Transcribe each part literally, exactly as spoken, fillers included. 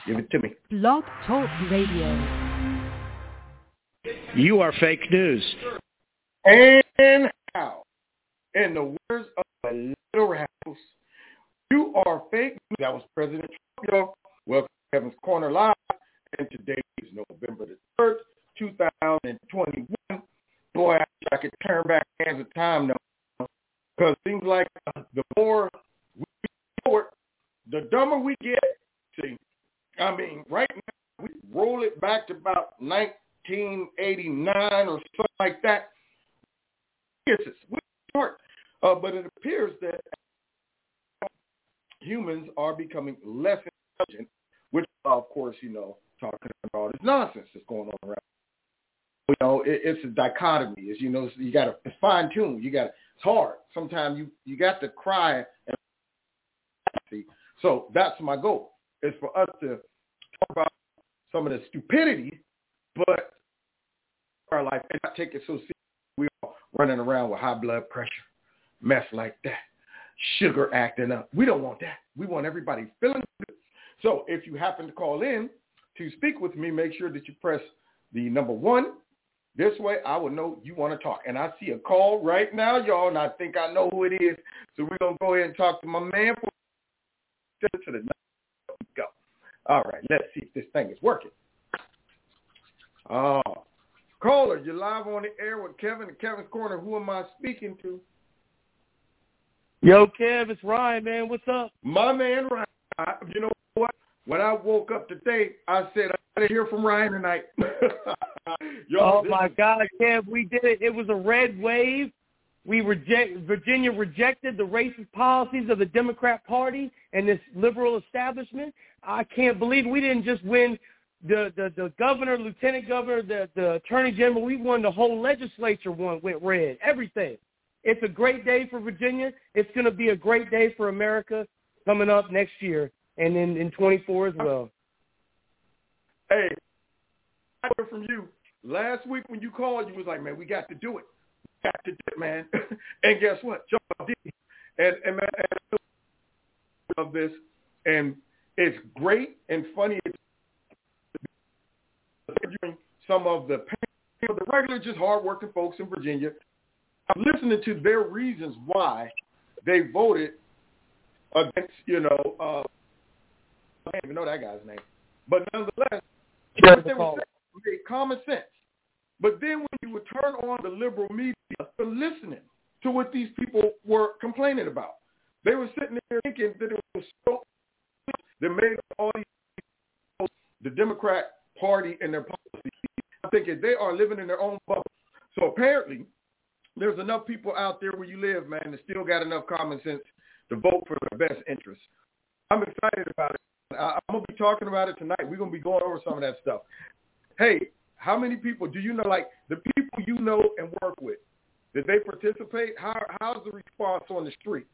Give it to me. Blog Talk Radio. You are fake news. And how? In the words of a little house, you are fake news. That was President Trump, y'all. Welcome to Kevin's Corner Live. And today is November the third, two thousand twenty-one. Boy, I wish I could turn back hands of time now. Because it seems like the more we forward, the dumber we get. See, I mean, right now, we roll it back to about nineteen eighty-nine or something like that. Yes, it's short, uh, but it appears that humans are becoming less intelligent, which, of course, you know, talking about all this nonsense that's going on around. You know, it, it's a dichotomy. As you know, you got to fine tune. You got to. It's hard. Sometimes you you got to cry and see. So that's my goal. Is for us to talk about some of the stupidity, but our life and not take it so serious. We are running around with high blood pressure, mess like that, sugar acting up. We don't want that. We want everybody feeling good. So if you happen to call in to speak with me, make sure that you press the number one. This way I will know you want to talk. And I see a call right now, y'all, and I think I know who it is. So we're going to go ahead and talk to my man. For to the go. All right, let's see if this thing is working. Oh, caller, you're live on the air with Kevin at Kevin's Corner. Who am I speaking to? Yo, Kev, it's Ryan, man. What's up? My man, Ryan. I, you know what? When I woke up today, I said, I got to hear from Ryan tonight. Yo, oh, my is- God, Kev, we did it. It was a red wave. We reject Virginia rejected the racist policies of the Democrat Party and this liberal establishment. I can't believe we didn't just win the, the, the governor, lieutenant governor, the, the attorney general. We won the whole legislature. One went red. Everything. It's a great day for Virginia. It's going to be a great day for America coming up next year and in, in twenty-four as well. Hey, I heard from you last week when you called. You was like, man, we got to do it. We got to do it, man. And guess what? Y'all did. And, and man, and of this, and it's great and funny. Some of the pain of the regular, just hardworking folks in Virginia. I'm listening to their reasons why they voted against, you know, uh, I don't even know that guy's name. But nonetheless, what they were saying made common sense. But then when you would turn on the liberal media, they're listening to what these people were complaining about. They were sitting there thinking that it was so that made all these people, the Democrat Party and their policies. I'm thinking they are living in their own bubble. So apparently, there's enough people out there where you live, man, that still got enough common sense to vote for their best interests. I'm excited about it. I'm going to be talking about it tonight. We're going to be going over some of that stuff. Hey, how many people do you know, like the people you know and work with, did they participate? How How's the response on the street?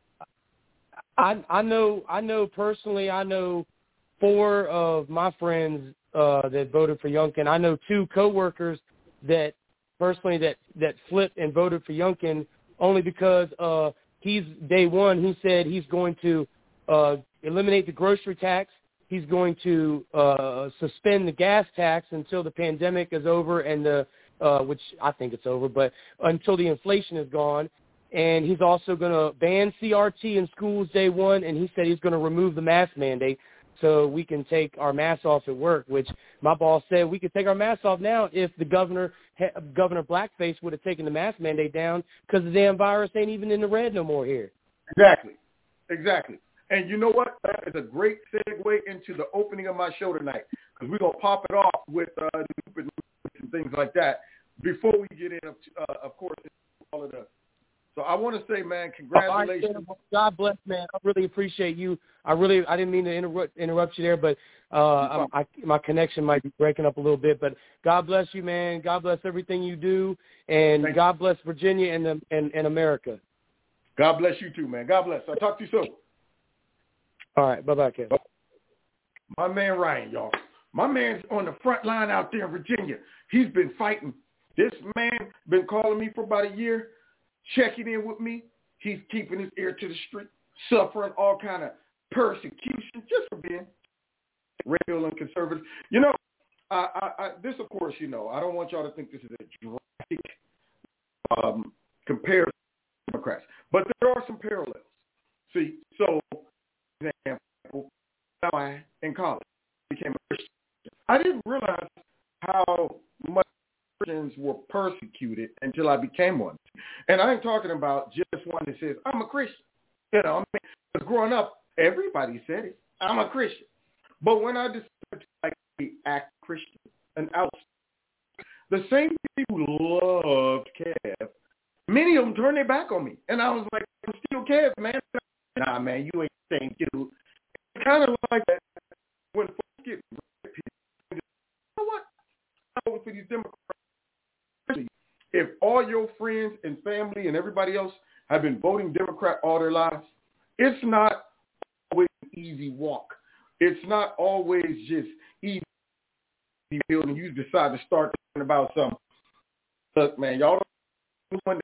I I know I know personally, I know four of my friends uh, that voted for Youngkin. I know two coworkers that personally that, that flipped and voted for Youngkin only because uh, he's day one. He said he's going to uh, eliminate the grocery tax. He's going to uh, suspend the gas tax until the pandemic is over, and the uh, which I think it's over, but until the inflation is gone. And he's also going to ban C R T in schools day one, and he said he's going to remove the mask mandate so we can take our masks off at work, which my boss said we could take our masks off now if the governor, Governor Blackface, would have taken the mask mandate down because the damn virus ain't even in the red no more here. Exactly. Exactly. And you know what? That is a great segue into the opening of my show tonight because we're going to pop it off with uh, stupid news and things like that before we get in, uh, of course, all of the. So I want to say, man, congratulations. Oh, God bless, man. I really appreciate you. I really, I didn't mean to interrupt, interrupt you there, but uh, I, I, my connection might be breaking up a little bit. But God bless you, man. God bless everything you do, and Thank God bless Virginia and, the, and and America. God bless you too, man. God bless. I'll talk to you soon. All right. Bye-bye, Kevin. My man Ryan, y'all. My man's on the front line out there in Virginia. He's been fighting. This man been calling me for about a year, checking in with me. He's keeping his ear to the street, suffering all kind of persecution just for being racial and conservative. You know, I, I, I, this, of course, you know, I don't want y'all to think this is a drastic um, comparison to Democrats, but there are some parallels. See, so, for example, I, in college, became a Christian. I didn't realize how much Christians were persecuted until I became one. And I ain't talking about just one that says, I'm a Christian. You know, I mean, because growing up, everybody said it. I'm a Christian. But when I decided to like, act Christian and out, the same people who loved Kev, many of them turned their back on me. And I was like, I'm still Kev, man. Nah, man, you ain't saying you. It's kind of like that when folks get red people. You know what? I'm voting for these Democrats. If all your friends and family and everybody else have been voting Democrat all their lives, it's not always an easy walk. It's not always just easy and you decide to start talking about something. Look, man, y'all don't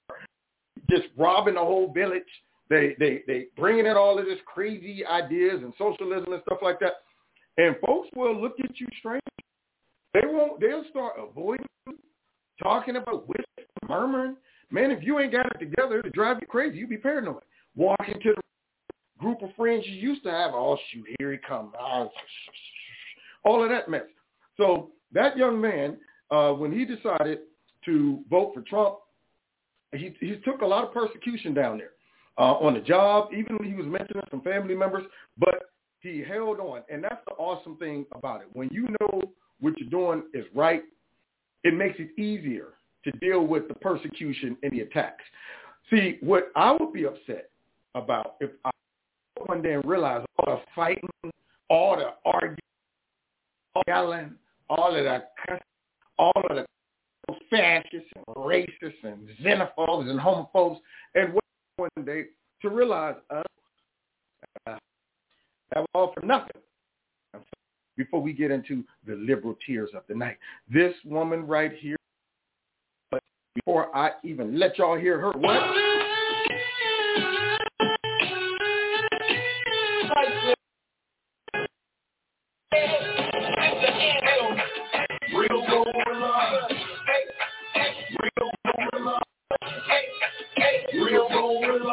just robbing the whole village. They they they bringing in all of this crazy ideas and socialism and stuff like that, and folks will look at you strange. They won't. They'll start avoiding, talking about whispering, murmuring. Man, if you ain't got it together, it'll drive you crazy. You be paranoid. Walking to the group of friends you used to have. Oh shoot, here he comes. Oh, all of that mess. So that young man, uh, when he decided to vote for Trump, he he took a lot of persecution down there. Uh, on the job, even he was mentioning some family members, but he held on. And that's the awesome thing about it. When you know what you're doing is right, it makes it easier to deal with the persecution and the attacks. See, what I would be upset about if I one day and realized all the fighting, all the arguing, all the yelling, all of the cussing, all of the fascists and racists and xenophobes and homophobes, and what one day to realize uh, uh, that was all for nothing. Before we get into the liberal tears of the night, this woman right here, but before I even let y'all hear her, what? Real roller, real roller. Real roller,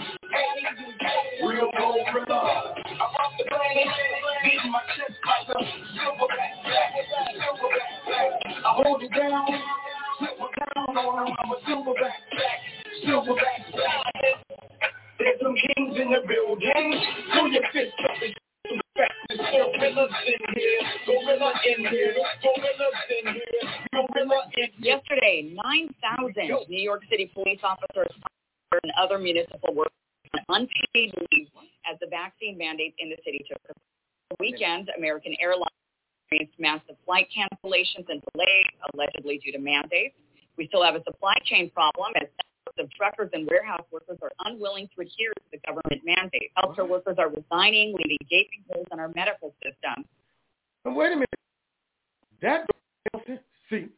real roller. I'm off the plane, beating my chest like a silverback black, silverback black. I hold it down, silver down on him. I'm a silverback black, silverback black. There's some kings in the building, so your fist up and some fastest gorillas in here, gorilla in here, gorillas in here, gorilla in here. Yesterday, nine thousand New York City police officers and other municipal workers on unpaid leave as the vaccine mandates in the city took effect. The weekend, American Airlines experienced massive flight cancellations and delays, allegedly due to mandates. We still have a supply chain problem as thousands of truckers and warehouse workers are unwilling to adhere to the government mandates. Healthcare workers are resigning, leaving gaping holes in our medical system. And wait a minute. That don't make sense. See,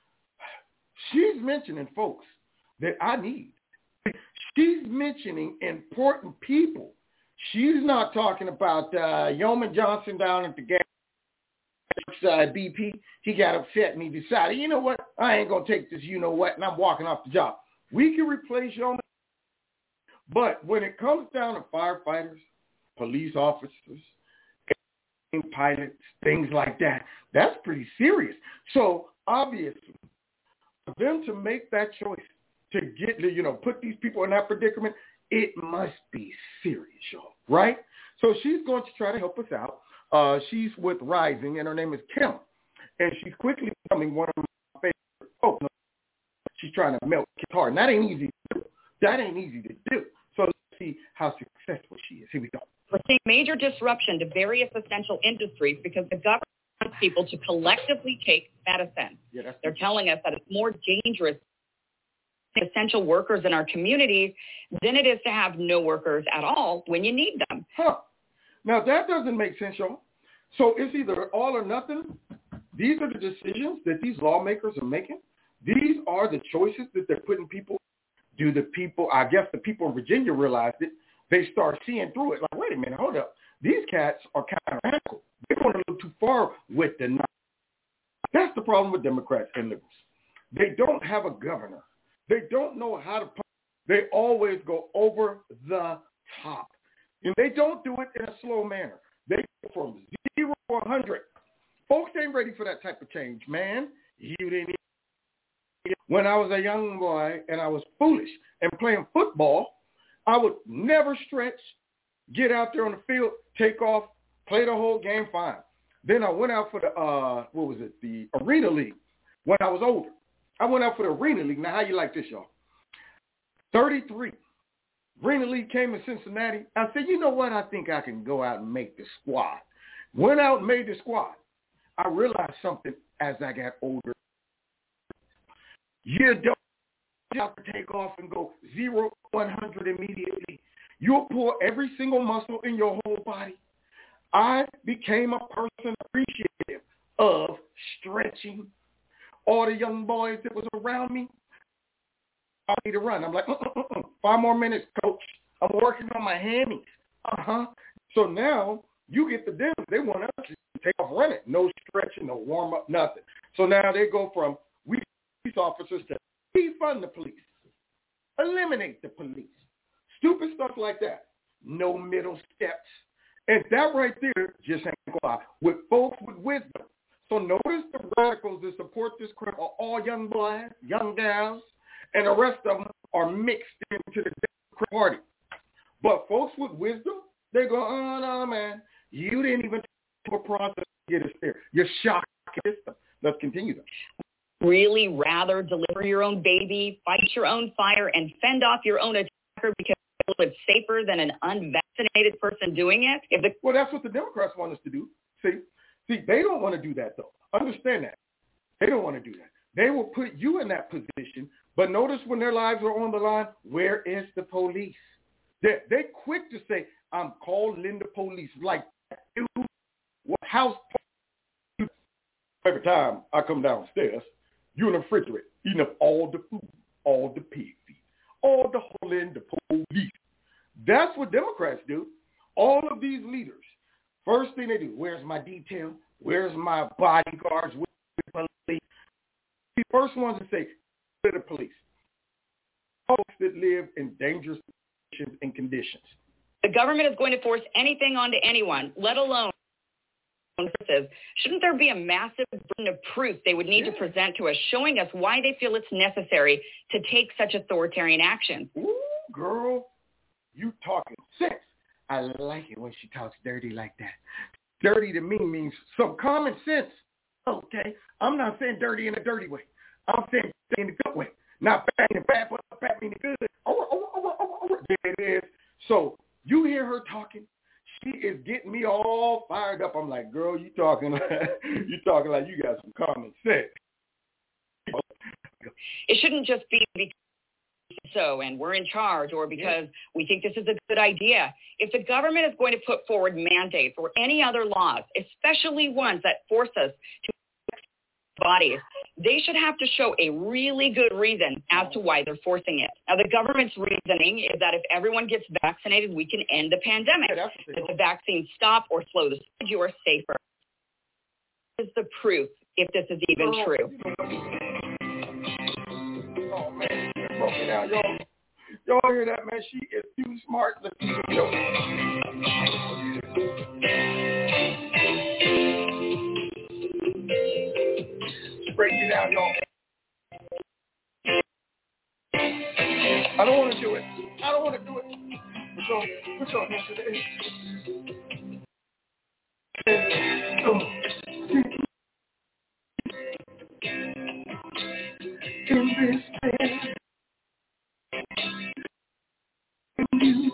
she's mentioning folks that I need. She's mentioning important people. She's not talking about uh, Yeoman Johnson down at the gas uh, B P. He got upset and he decided, you know what, I ain't going to take this you know what, and I'm walking off the job. We can replace Yeoman. But when it comes down to firefighters, police officers, pilots, things like that, that's pretty serious. So obviously, for them to make that choice, to get, you know, put these people in that predicament, it must be serious, y'all, right? So she's going to try to help us out. Uh, she's with Rising, and her name is Kim, and she's quickly becoming one of my favorite folks. Oh, no. She's trying to melt Kim's heart, and that ain't easy to do. That ain't easy to do. So let's see how successful she is. Here we go. We're seeing major disruption to various essential industries because the government wants people to collectively take medicine. Yeah, They're telling us that it's more dangerous essential workers in our communities than it is to have no workers at all when you need them. Huh. Now, that doesn't make sense, y'all. So it's either all or nothing. These are the decisions that these lawmakers are making. These are the choices that they're putting people. Do the people, I guess the people in Virginia realized it. They start seeing through it. Like, wait a minute, hold up. These cats are kind of radical. They're going far with the knife. That's the problem with Democrats and liberals. They don't have a governor. They don't know how to. They always go over the top. And they don't do it in a slow manner. They go from zero to one hundred. Folks ain't ready for that type of change, man. You didn't. When I was a young boy and I was foolish and playing football, I would never stretch, get out there on the field, take off, play the whole game fine. Then I went out for the, uh, what was it, the Arena League when I was older. I went out for the Arena League. Now, how you like this, y'all? thirty-three. Arena League came in Cincinnati. I said, you know what? I think I can go out and make the squad. Went out and made the squad. I realized something as I got older. You don't have to take off and go zero to one hundred immediately. You'll pull every single muscle in your whole body. I became a person appreciative of stretching. All the young boys that was around me, I need to run. I'm like, uh-uh-uh. Five more minutes, coach. I'm working on my hammies. Uh-huh. So now you get the deal. They want us to take off running. No stretching, no warm-up, nothing. So now they go from we police officers to defund the police. Eliminate the police. Stupid stuff like that. No middle steps. And that right there just ain't going on with folks with wisdom. So notice the radicals that support this crap are all young boys, young gals, and the rest of them are mixed into the Democrat Party. But folks with wisdom, they go, oh, no, man, you didn't even take a process to get us there. You're shocked at the system. Let's continue that. Really rather deliver your own baby, fight your own fire, and fend off your own attacker because it's safer than an unvaccinated person doing it? If the- well, that's what the Democrats want us to do. See, see, they don't want to do that, though. Understand that. They don't want to do that. They will put you in that position, but notice when their lives are on the line, where is the police? They're, they're quick to say, I'm calling the police. Like, what house? Every time I come downstairs, you in the refrigerator eating up all the food, all the pig feet, all the holding the police. That's what Democrats do. All of these leaders, first thing they do, where's my detail? Where's my bodyguards? Where's my police? The first ones to say, to the police. Folks that live in dangerous situations and conditions. The government is going to force anything onto anyone, let alone shouldn't there be a massive burden of proof they would need yeah. to present to us, showing us why they feel it's necessary to take such authoritarian action? Ooh, girl, you talking sense. I like it when she talks dirty like that. Dirty to me means some common sense. Okay, I'm not saying dirty in a dirty way. I'm saying dirty in a good way. Not bad in a bad, but bad in a good. Oh, oh, oh, oh, oh. There it is. So you hear her talking. She is getting me all fired up. I'm like, girl, you talking like, you talking like you got some common sense. It shouldn't just be because so and we're in charge or because yeah. we think this is a good idea. If the government is going to put forward mandates or any other laws, especially ones that force us to bodies, they should have to show a really good reason as to why they're forcing it. Now, the government's reasoning is that if everyone gets vaccinated, we can end the pandemic. Yeah, if the vaccines stop or slow the spread, you are safer. This is the proof if this is even oh, true. Oh, man, she broke it down, y'all. Y'all hear that, man? She is too smart. Let's keep it going. Break it down, y'all. I don't want to do it. I don't want to do it. Put your, put your hands to the edge. Oh. In this bed, you,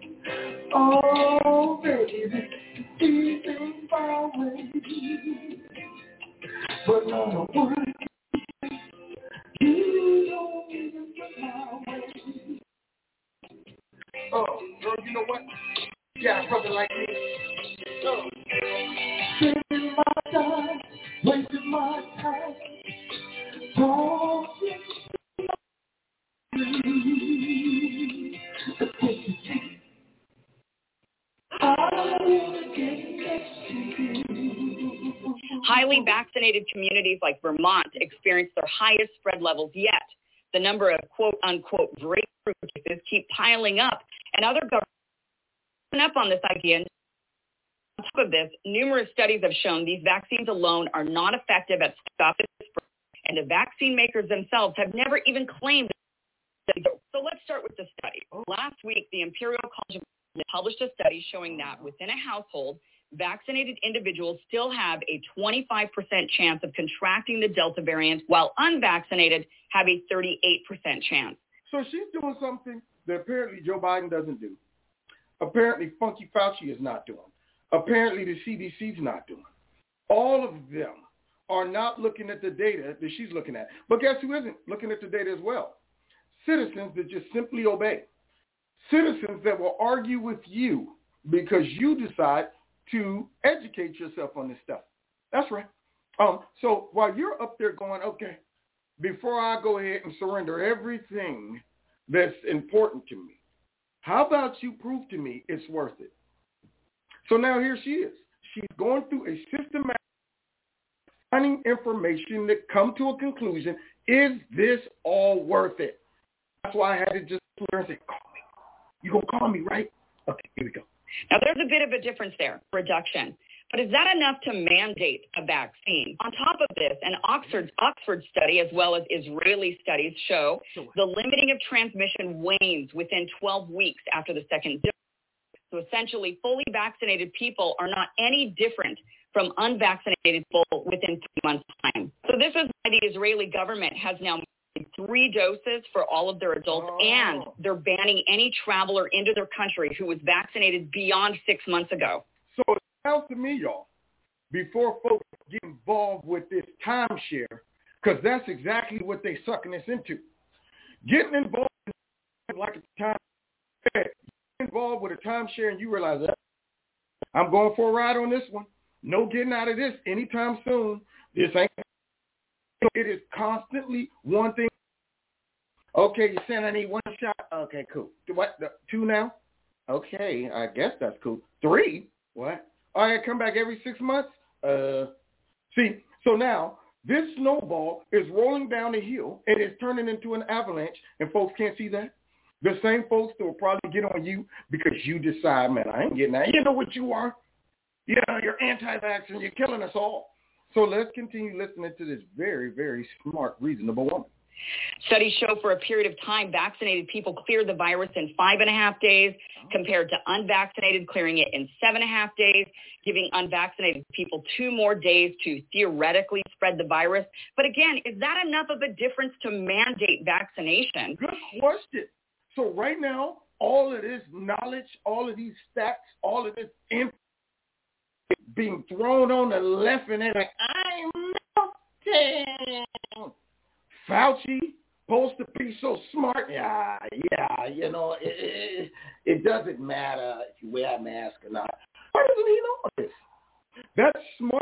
oh baby, deep far away, but not a word. You don't even get my way. Oh, girl, you know what? You got a brother like me. Oh. Spending my time, wasting my time, talking to you. The place you take, I wanna get next to you. Highly vaccinated communities like Vermont experienced their highest spread levels yet. The number of quote-unquote breakthrough cases keep piling up, and other governments are up on this idea. On top of this, numerous studies have shown these vaccines alone are not effective at stopping the spread, and the vaccine makers themselves have never even claimed. So let's start with the study. Last week, the Imperial College of Medicine published a study showing that within a household, vaccinated individuals still have a twenty-five percent chance of contracting the Delta variant, while unvaccinated have a thirty-eight percent chance. So she's doing something that apparently Joe Biden doesn't do. Apparently Funky Fauci is not doing. Apparently the C D C is not doing. All of them are not looking at the data that she's looking at. But guess who isn't looking at the data as well? Citizens that just simply obey. Citizens that will argue with you because you decide to educate yourself on this stuff. That's right. Um, so while you're up there going, okay, before I go ahead and surrender everything that's important to me, how about you prove to me it's worth it? So now here she is. She's going through a systematic finding information that come to a conclusion. Is this all worth it? That's why I had to just pull her and say, call me. You gonna call me, right? Okay, here we go. Now, there's a bit of a difference there, reduction. But is that enough to mandate a vaccine? On top of this, an Oxford, Oxford study as well as Israeli studies show the limiting of transmission wanes within twelve weeks after the second dose. So essentially, fully vaccinated people are not any different from unvaccinated people within three months' time. So this is why the Israeli government has now three doses for all of their adults, oh. and they're banning any traveler into their country who was vaccinated beyond six months ago. So it sounds to me, y'all, before folks get involved with this timeshare, because that's exactly what they're sucking us into. Getting involved in like a time, getting involved with a timeshare, and you realize that I'm going for a ride on this one. No getting out of this anytime soon. This ain't. It is constantly one thing. Okay, you saying I need one shot? Okay, cool. What? Two now? Okay, I guess that's cool. Three? What? All right, come back every six months? Uh, see, so now this snowball is rolling down the hill and it's turning into an avalanche, and folks can't see that. The same folks that will probably get on you because you decide, man, I ain't getting that. You know what you are? Yeah, you're anti-vax and you're killing us all. So let's continue listening to this very, very smart, reasonable woman. Studies show for a period of time, vaccinated people cleared the virus in five and a half days compared to unvaccinated clearing it in seven and a half days, giving unvaccinated people two more days to theoretically spread the virus. But again, is that enough of a difference to mandate vaccination? Good question. So right now, all of this knowledge, all of these stats, all of this info being thrown on the left and they're like, I'm melting. Fauci supposed to be so smart. Yeah, yeah, you know, it, it, it doesn't matter if you wear a mask or not. Why doesn't he know this? That's smart.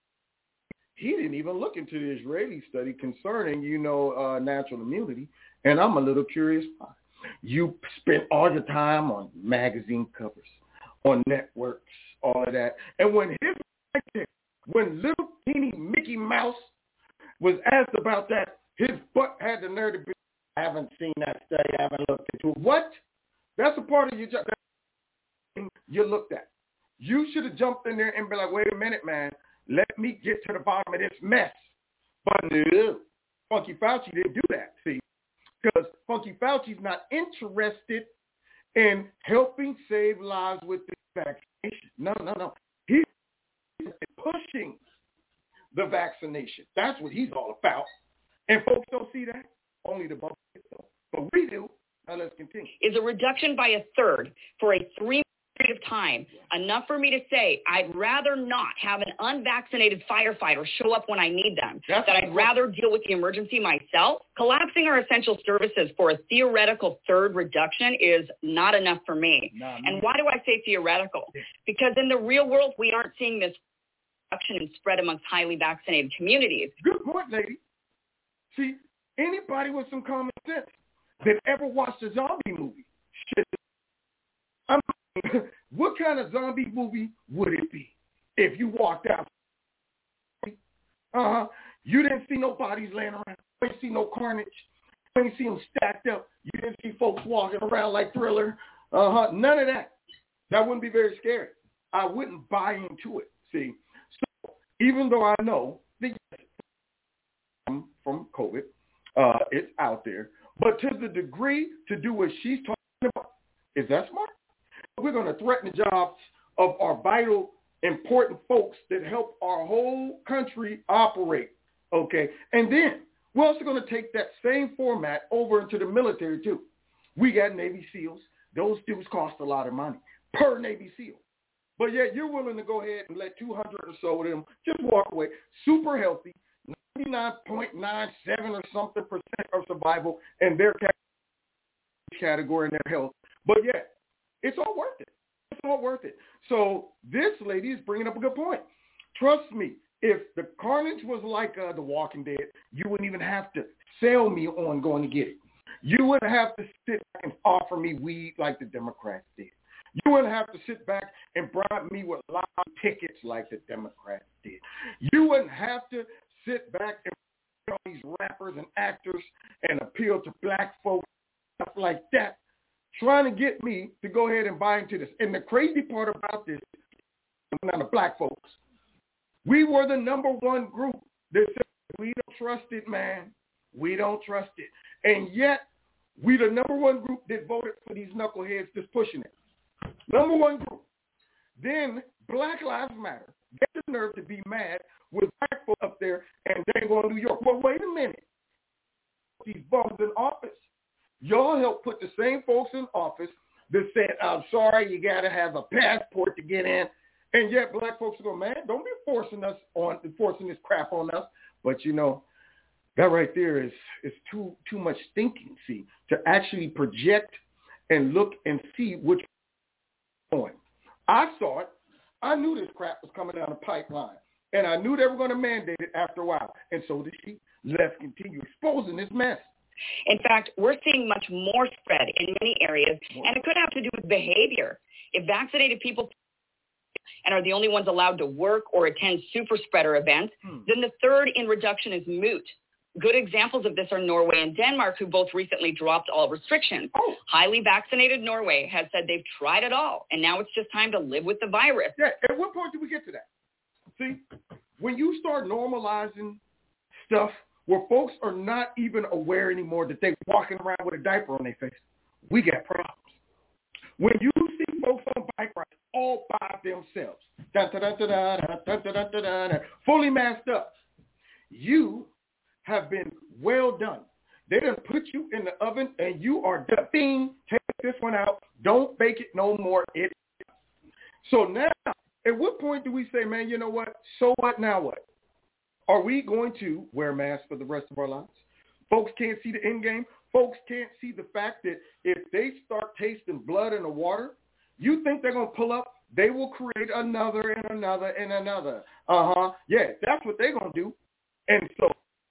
He didn't even look into the Israeli study concerning, you know, uh, natural immunity. And I'm a little curious why. You spent all your time on magazine covers, on networks, all of that. And when his, when little teeny Mickey Mouse was asked about that, his butt had the nerve to be, I haven't seen that study, I haven't looked into it. What? That's a part of your job you looked at. You should have jumped in there and been like, wait a minute, man, let me get to the bottom of this mess. But no, Funky Fauci didn't do that, see, because Funky Fauci's not interested in helping save lives with this vaccination. No, no, no. He's pushing the vaccination. That's what he's all about. And folks don't see that. Only the buck. But we do. Now let's continue. Is a reduction by a third for a three period of time enough for me to say I'd rather not have an unvaccinated firefighter show up when I need them, That's that I'd rather deal with the emergency myself? Collapsing our essential services for a theoretical third reduction is not enough for me. Nah, and why do I say theoretical? Because in the real world, we aren't seeing this reduction and spread amongst highly vaccinated communities. Good point, lady. See, anybody with some common sense that ever watched a zombie movie, shit, I mean, what kind of zombie movie would it be if you walked out Uh-huh. You didn't see no bodies laying around. You didn't see no carnage. You didn't see them stacked up. You didn't see folks walking around like Thriller. Uh-huh. None of that. That wouldn't be very scary. I wouldn't buy into it, see. So even though I know that from COVID, uh, it's out there, but to the degree to do what she's talking about, is that smart? We're going to threaten the jobs of our vital, important folks that help our whole country operate, okay? And then we're also going to take that same format over into the military, too. We got Navy SEALs. Those dudes cost a lot of money per Navy SEAL. But yet you're willing to go ahead and let two hundred or so of them just walk away, super healthy, ninety-nine point nine seven or something percent of survival in their category and their health. But yet, it's all worth it. It's all worth it. So this lady is bringing up a good point. Trust me, if the carnage was like uh, The Walking Dead, you wouldn't even have to sell me on going to get it. You wouldn't have to sit back and offer me weed like the Democrats did. You wouldn't have to sit back and bribe me with lottery tickets like the Democrats did. You wouldn't have to sit back and all these rappers and actors and appeal to black folks, stuff like that, trying to get me to go ahead and buy into this. And the crazy part about this, now the black folks, we were the number one group that said, we don't trust it, man. We don't trust it. And yet, we the number one group that voted for these knuckleheads that's pushing it. Number one group. Then Black Lives Matter. Get the nerve to be mad with black folks up there and they ain't going to New York. Well, wait a minute. These bums in office. Y'all helped put the same folks in office that said, I'm sorry, you got to have a passport to get in. And yet black folks are going, man, don't be forcing us on, forcing this crap on us. But, you know, that right there is, is too too much thinking, see, to actually project and look and see which going. I saw it. I knew this crap was coming down the pipeline. And I knew they were going to mandate it after a while. And so did she. Let's continue exposing this mess. In fact, we're seeing much more spread in many areas, and it could have to do with behavior. If vaccinated people and are the only ones allowed to work or attend super spreader events, hmm. then the third in reduction is moot. Good examples of this are Norway and Denmark, who both recently dropped all restrictions. Oh. Highly vaccinated Norway has said they've tried it all, and now it's just time to live with the virus. Yeah, at what point do we get to that? See, when you start normalizing stuff where folks are not even aware anymore that they're walking around with a diaper on their face, we got problems. When you see folks on bike rides all by themselves, da, da, da, da, da, da, da, da, da, da, fully masked up, you have been well done. They done put you in the oven and you are done. Bing, take this one out. Don't bake it no more. It. So now, at what point do we say, man, you know what? So what, now what? Are we going to wear masks for the rest of our lives? Folks can't see the end game. Folks can't see the fact that if they start tasting blood in the water, you think they're going to pull up? They will create another and another and another. Uh-huh. Yeah, that's what they're going to do. And so,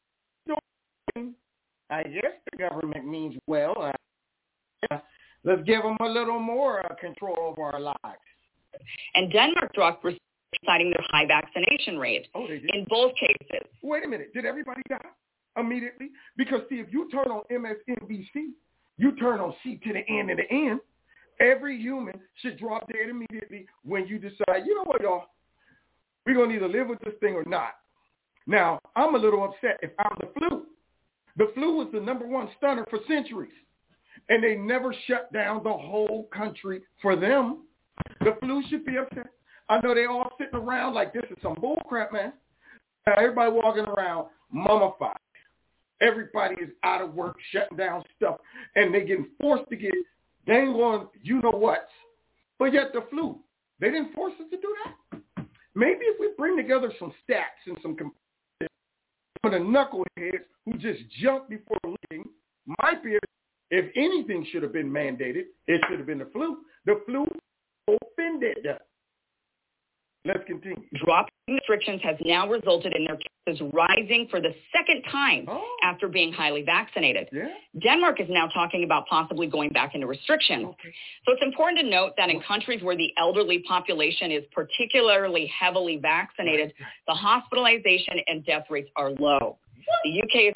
I guess the government means well. Uh, let's give them a little more uh, control over our lives. And Denmark dropped restrictions citing their high vaccination rate. Oh, they did? In both cases. Wait a minute. Did everybody die immediately? Because, see, if you turn on M S N B C, you turn on C to the N and the N, every human should drop dead immediately when you decide, you know what, y'all, we're going to either live with this thing or not. Now, I'm a little upset if I'm the flu. The flu was the number one stunner for centuries, and they never shut down the whole country for them. The flu should be upset. I know they all sitting around like this is some bull crap, man. Everybody walking around mummified. Everybody is out of work, shutting down stuff, and they getting forced to get dang on you know what. But yet the flu, they didn't force us to do that. Maybe if we bring together some stats and some comp- some of the knuckleheads who just jumped before leaving, might be, if anything should have been mandated, it should have been the flu. The flu offended. Let's continue. Dropping restrictions has now resulted in their cases rising for the second time oh. after being highly vaccinated. Yeah. Denmark is now talking about possibly going back into restrictions. Okay. So it's important to note that in countries where the elderly population is particularly heavily vaccinated, the hospitalization and death rates are low. The U K is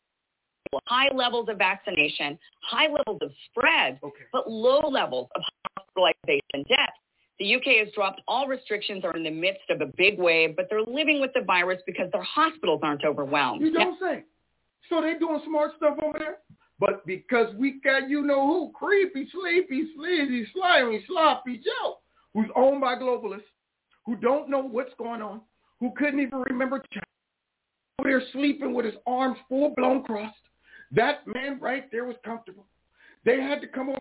high levels of vaccination, high levels of spread, okay. but low levels of hospitalization and death. The U K has dropped all restrictions, are in the midst of a big wave, but they're living with the virus because their hospitals aren't overwhelmed. You don't yeah. say. So they're doing smart stuff over there? But because we got you-know who, creepy, sleepy, sleazy, slimy, sloppy Joe, who's owned by globalists, who don't know what's going on, who couldn't even remember China, over there sleeping with his arms full-blown crossed. That man right there was comfortable. They had to come over,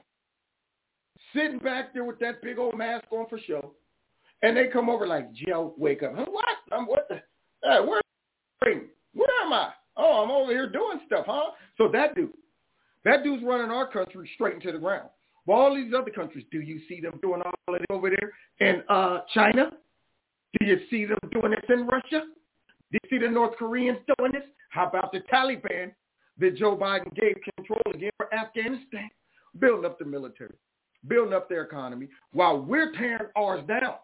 sitting back there with that big old mask on for show, and they come over like, Joe, wake up. What? I'm what the? Uh, where? Where am I? Oh, I'm over here doing stuff, huh? So that dude, that dude's running our country straight into the ground. Well, all these other countries, do you see them doing all of it over there in uh, China? Do you see them doing this in Russia? Do you see the North Koreans doing this? How about the Taliban that Joe Biden gave control again for Afghanistan? Building up the military, building up their economy while we're tearing ours down.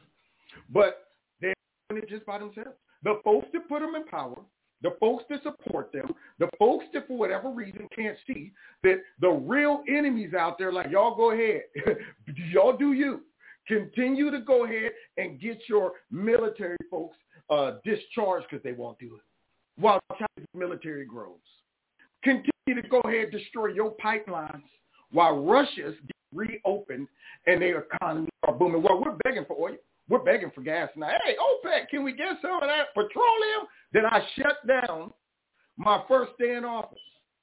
But they're doing it just by themselves. The folks that put them in power, the folks that support them, the folks that for whatever reason can't see that the real enemies out there, like, y'all go ahead. Y'all do you. Continue to go ahead and get your military folks uh, discharged because they won't do it while China's military grows. Continue to go ahead and destroy your pipelines while Russia's get reopened and their economies are booming. Well, we're begging for oil. We're begging for gas now. Hey, OPEC, can we get some of that petroleum? Then I shut down my first day in office.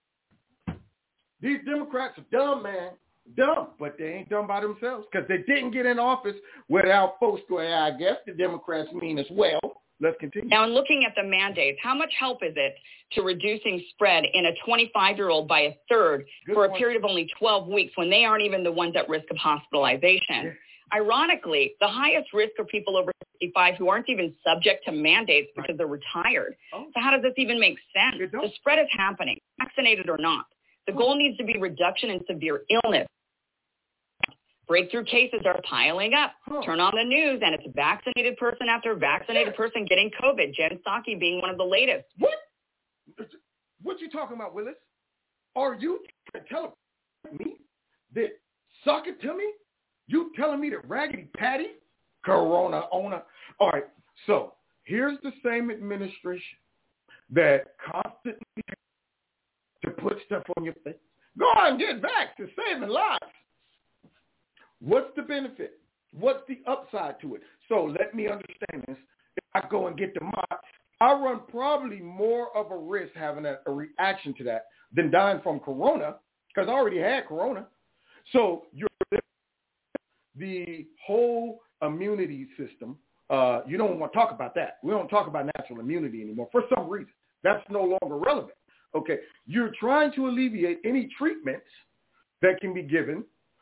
These Democrats are dumb, man. Dumb, but they ain't dumb by themselves because they didn't get in office without folks going, I guess the Democrats mean as well. Let's continue. Now, in looking at the mandates, how much help is it to reducing spread in a twenty-five-year-old by a third Good for a point. period of only twelve weeks when they aren't even the ones at risk of hospitalization? Yeah. Ironically, the highest risk are people over sixty-five who aren't even subject to mandates because right. they're retired. Oh. So how does this even make sense? The spread is happening, vaccinated or not. The goal needs to be reduction in severe illness. Breakthrough cases are piling up. Huh. Turn on the news, and it's a vaccinated person after vaccinated yeah. person getting COVID, Jen Psaki being one of the latest. What? What you talking about, Willis? Are you telling me that, suck it to me? You telling me that Raggedy Patty, Corona owner? All right, so here's the same administration that constantly to put stuff on your face. Go on, get back to saving lives. What's the benefit? What's the upside to it? So let me understand this. If I go and get the mods, I run probably more of a risk having a, a reaction to that than dying from Corona because I already had Corona. So you're the whole immunity system. Uh, you don't want to talk about that. We don't talk about natural immunity anymore for some reason. That's no longer relevant. Okay, you're trying to alleviate any treatments that can be given.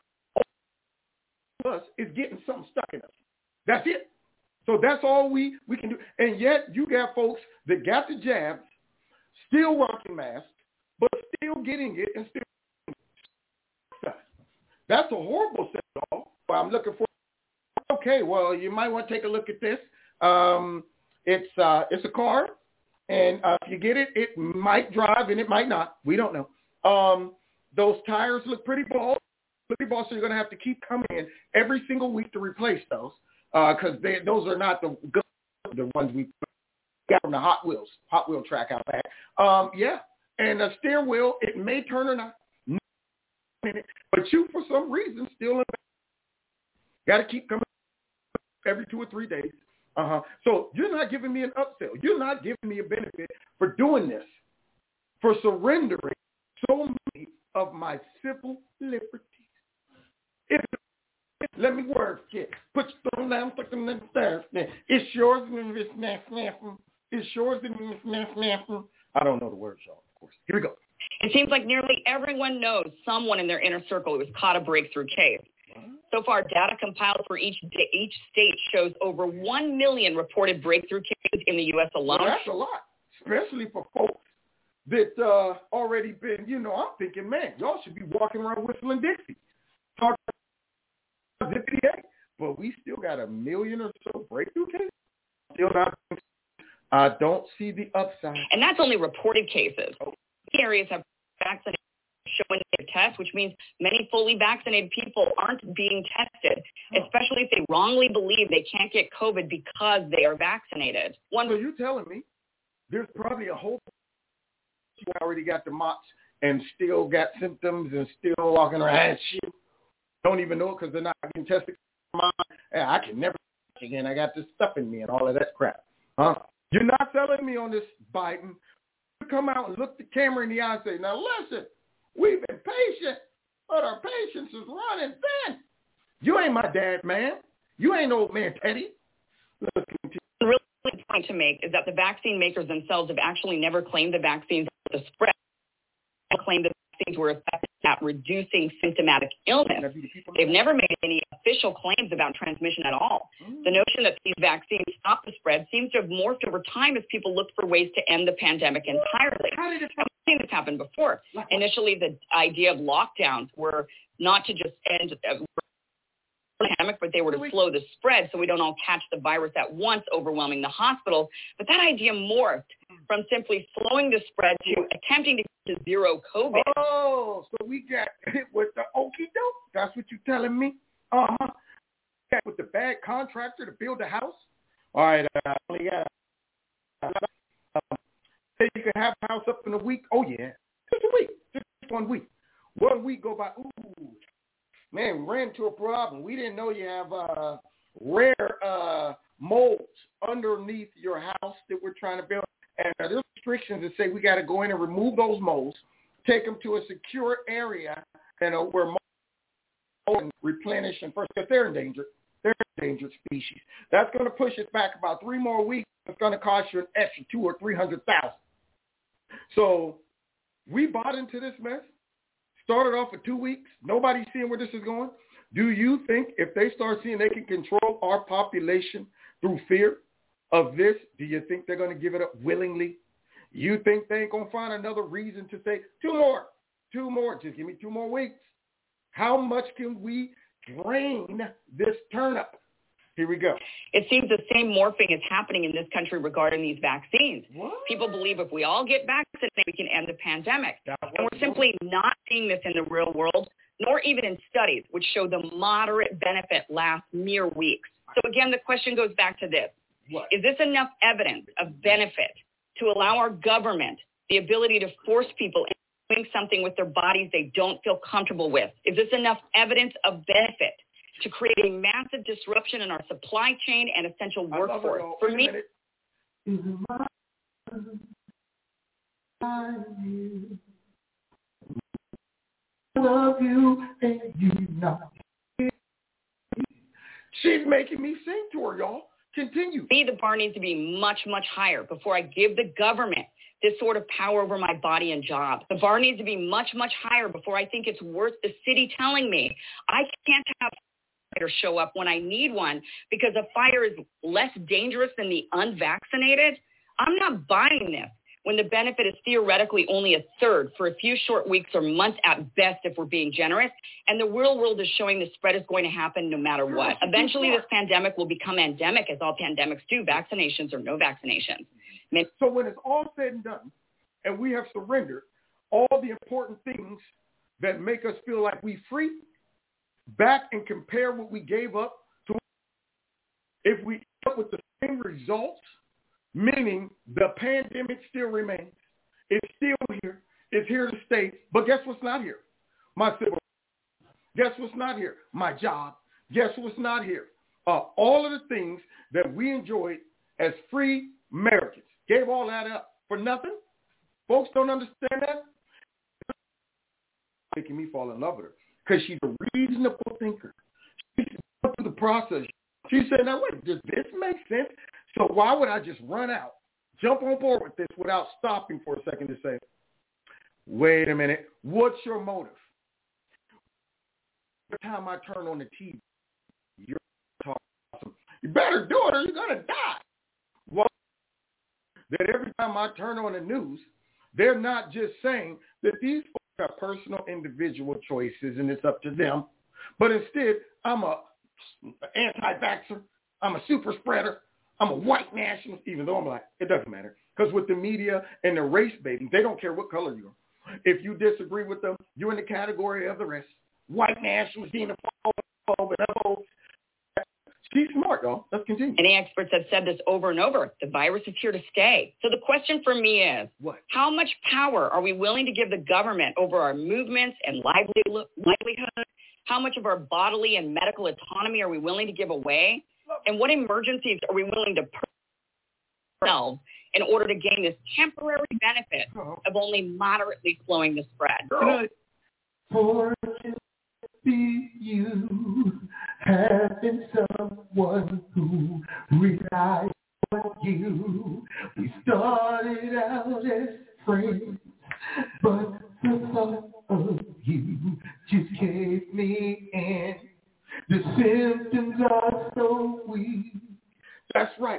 Us is getting something stuck in us. That's it. So that's all we, we can do. And yet you got folks that got the jabs, still rocking masks, but still getting it and still. That's a horrible signal. I'm looking for. Okay, well, you might want to take a look at this. Um, it's uh, it's a car, and uh, if you get it, it might drive and it might not. We don't know. Um, those tires look pretty bald. Pretty bald, so you're going to have to keep coming in every single week to replace those because uh, those are not the good, the ones we got from the Hot Wheels, Hot Wheel track out back. Um, yeah, and the steering wheel, it may turn or not. But you, for some reason, still got to keep coming every two or three days. Uh-huh. So you're not giving me an upsell. You're not giving me a benefit for doing this, for surrendering so many of my civil liberties. If, let me word it. Put your thumb down, put them in the stairs. It's yours and it's snapping. It's yours and it's snapping. I don't know the words, y'all, of course. Here we go. It seems like nearly everyone knows someone in their inner circle who has caught a breakthrough case. So far, data compiled for each each state shows over one million reported breakthrough cases in the U S alone. Well, that's a lot, especially for folks that uh, already been, you know, I'm thinking, man, y'all should be walking around whistling Dixie. Talking about zippity-yay. But we still got a million or so breakthrough cases. Still not. I don't see the upside. And that's only reported cases. Oh. Many areas have vaccinated showing their tests, which means many fully vaccinated people aren't being tested, oh. especially if they wrongly believe they can't get COVID because they are vaccinated. One, so you're telling me there's probably a whole you already got the mops and still got symptoms and still walking around shit. Don't even know it because they're not getting tested. I can never again. I got this stuff in me and all of that crap. Huh? You're not telling me on this, Biden. You come out and look the camera in the eye and say, now listen, we've been patient, but our patience is running thin. You ain't my dad, man. You ain't old man Teddy. The really point to make is that the vaccine makers themselves have actually never claimed the vaccines were the spread. They claimed the vaccines were effective at reducing symptomatic illness. They've never made any official claims about transmission at all. Mm. The notion that these vaccines stop the spread seems to have morphed over time as people looked for ways to end the pandemic entirely. How did it happen? I've seen this happen before. Like Initially, the idea of lockdowns were not to just end uh, pandemic, but they were to slow the spread so we don't all catch the virus at once, overwhelming the hospitals. But that idea morphed from simply slowing the spread to attempting to get to zero COVID. Oh, so we got hit with the okie doke. That's what you're telling me? Uh-huh. With the bad contractor to build a house? All right, I uh, only got uh, say you can have a house up in a week. Oh, yeah. Just a week. Just one week. One week go by. Ooh. Man, we ran into a problem. We didn't know you have uh, rare uh, molds underneath your house that we're trying to build. And uh, there's restrictions that say we got to go in and remove those molds, take them to a secure area, and uh, where molds and replenish and first, because they're endangered. They're endangered species. That's going to push us back about three more weeks. It's going to cost you an extra two or three hundred thousand. So we bought into this mess. Started off for two weeks. Nobody's seeing where this is going. Do you think if they start seeing they can control our population through fear of this, do you think they're going to give it up willingly? You think they ain't going to find another reason to say, two more, two more, just give me two more weeks. How much can we drain this turnip? Here we go. It seems the same morphing is happening in this country regarding these vaccines. What? People believe if we all get vaccinated, we can end the pandemic. And we're simply not seeing this in the real world, nor even in studies, which show the moderate benefit lasts mere weeks. So again, the question goes back to this. What? Is this enough evidence of benefit to allow our government the ability to force people into doing something with their bodies they don't feel comfortable with? Is this enough evidence of benefit to create a massive disruption in our supply chain and essential workforce? For me, I love you and you not. She's making me sing to her, y'all. Continue. Me, the bar needs to be much, much higher before I give the government this sort of power over my body and job. The bar needs to be much, much higher before I think it's worth the city telling me I can't have or show up when I need one because a fire is less dangerous than the unvaccinated. I'm not buying this when the benefit is theoretically only a third for a few short weeks or months at best if we're being generous. And the real world is showing the spread is going to happen no matter what. Eventually this pandemic will become endemic, as all pandemics do, vaccinations or no vaccinations. So when it's all said and done and we have surrendered all the important things that make us feel like we free, back and compare what we gave up to if we end up with the same results, meaning the pandemic still remains. It's still here. It's here to stay. But guess what's not here? My civil. Guess what's not here? My job. Guess what's not here? Uh, all of the things that we enjoyed as free Americans. Gave all that up for nothing? Folks don't understand that? Making me fall in love with her. Because she's a reasonable thinker. She's going through the process. She said, now wait, does this make sense? So why would I just run out, jump on board with this without stopping for a second to say, wait a minute, what's your motive? every time I turn on the T V, you're talking awesome. You better do it or you're going to die. Well, that every time I turn on the news, they're not just saying that these folks have personal individual choices and it's up to them, but instead, I'm a anti-vaxxer, I'm a super spreader, I'm a white nationalist, even though I'm like, it doesn't matter. Because with the media and the race baiting, they don't care what color you are. If you disagree with them, you're in the category of the rest. White nationalists, xenophobe, and she's smart, y'all. Let's continue. Many experts have said this over and over. The virus is here to stay. So the question for me is, what? How much power are we willing to give the government over our movements and livelihood? How much of our bodily and medical autonomy are we willing to give away? And what emergencies are we willing to put ourselves in order to gain this temporary benefit of only moderately slowing the spread? Good. Fortunately, you have been someone who relies on you. We started out as friends, but the thought of you just kept me in. The symptoms are so weak. That's right.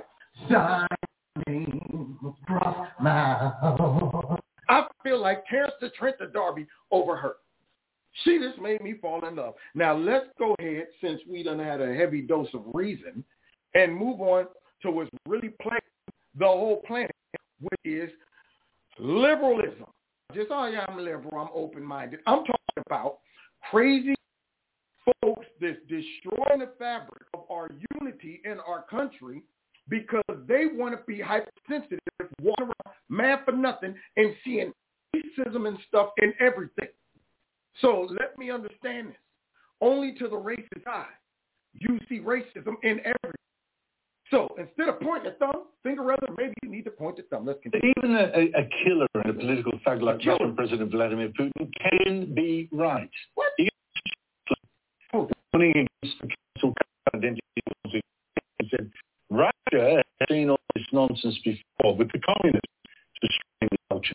Signing across my heart. I feel like Terrence the Trent the Darby over her. She just made me fall in love. Now let's go ahead, since we done had a heavy dose of reason, and move on to what's really playing the whole planet, which is liberalism. Just, oh yeah, I'm liberal, I'm open-minded. I'm talking about crazy folks that's destroying the fabric of our unity in our country because they want to be hypersensitive, walking around mad for nothing and seeing racism and stuff in everything. So let me understand this. Only to the racist eye, you see racism in everything. So instead of pointing the thumb, finger rather, maybe you need to point the thumb. Let's continue. Even a, a killer and a political thug like Russian President Vladimir Putin can be right. What? He oh. Against the council identity, he said, Russia has seen all this nonsense before with the communists destroying the culture.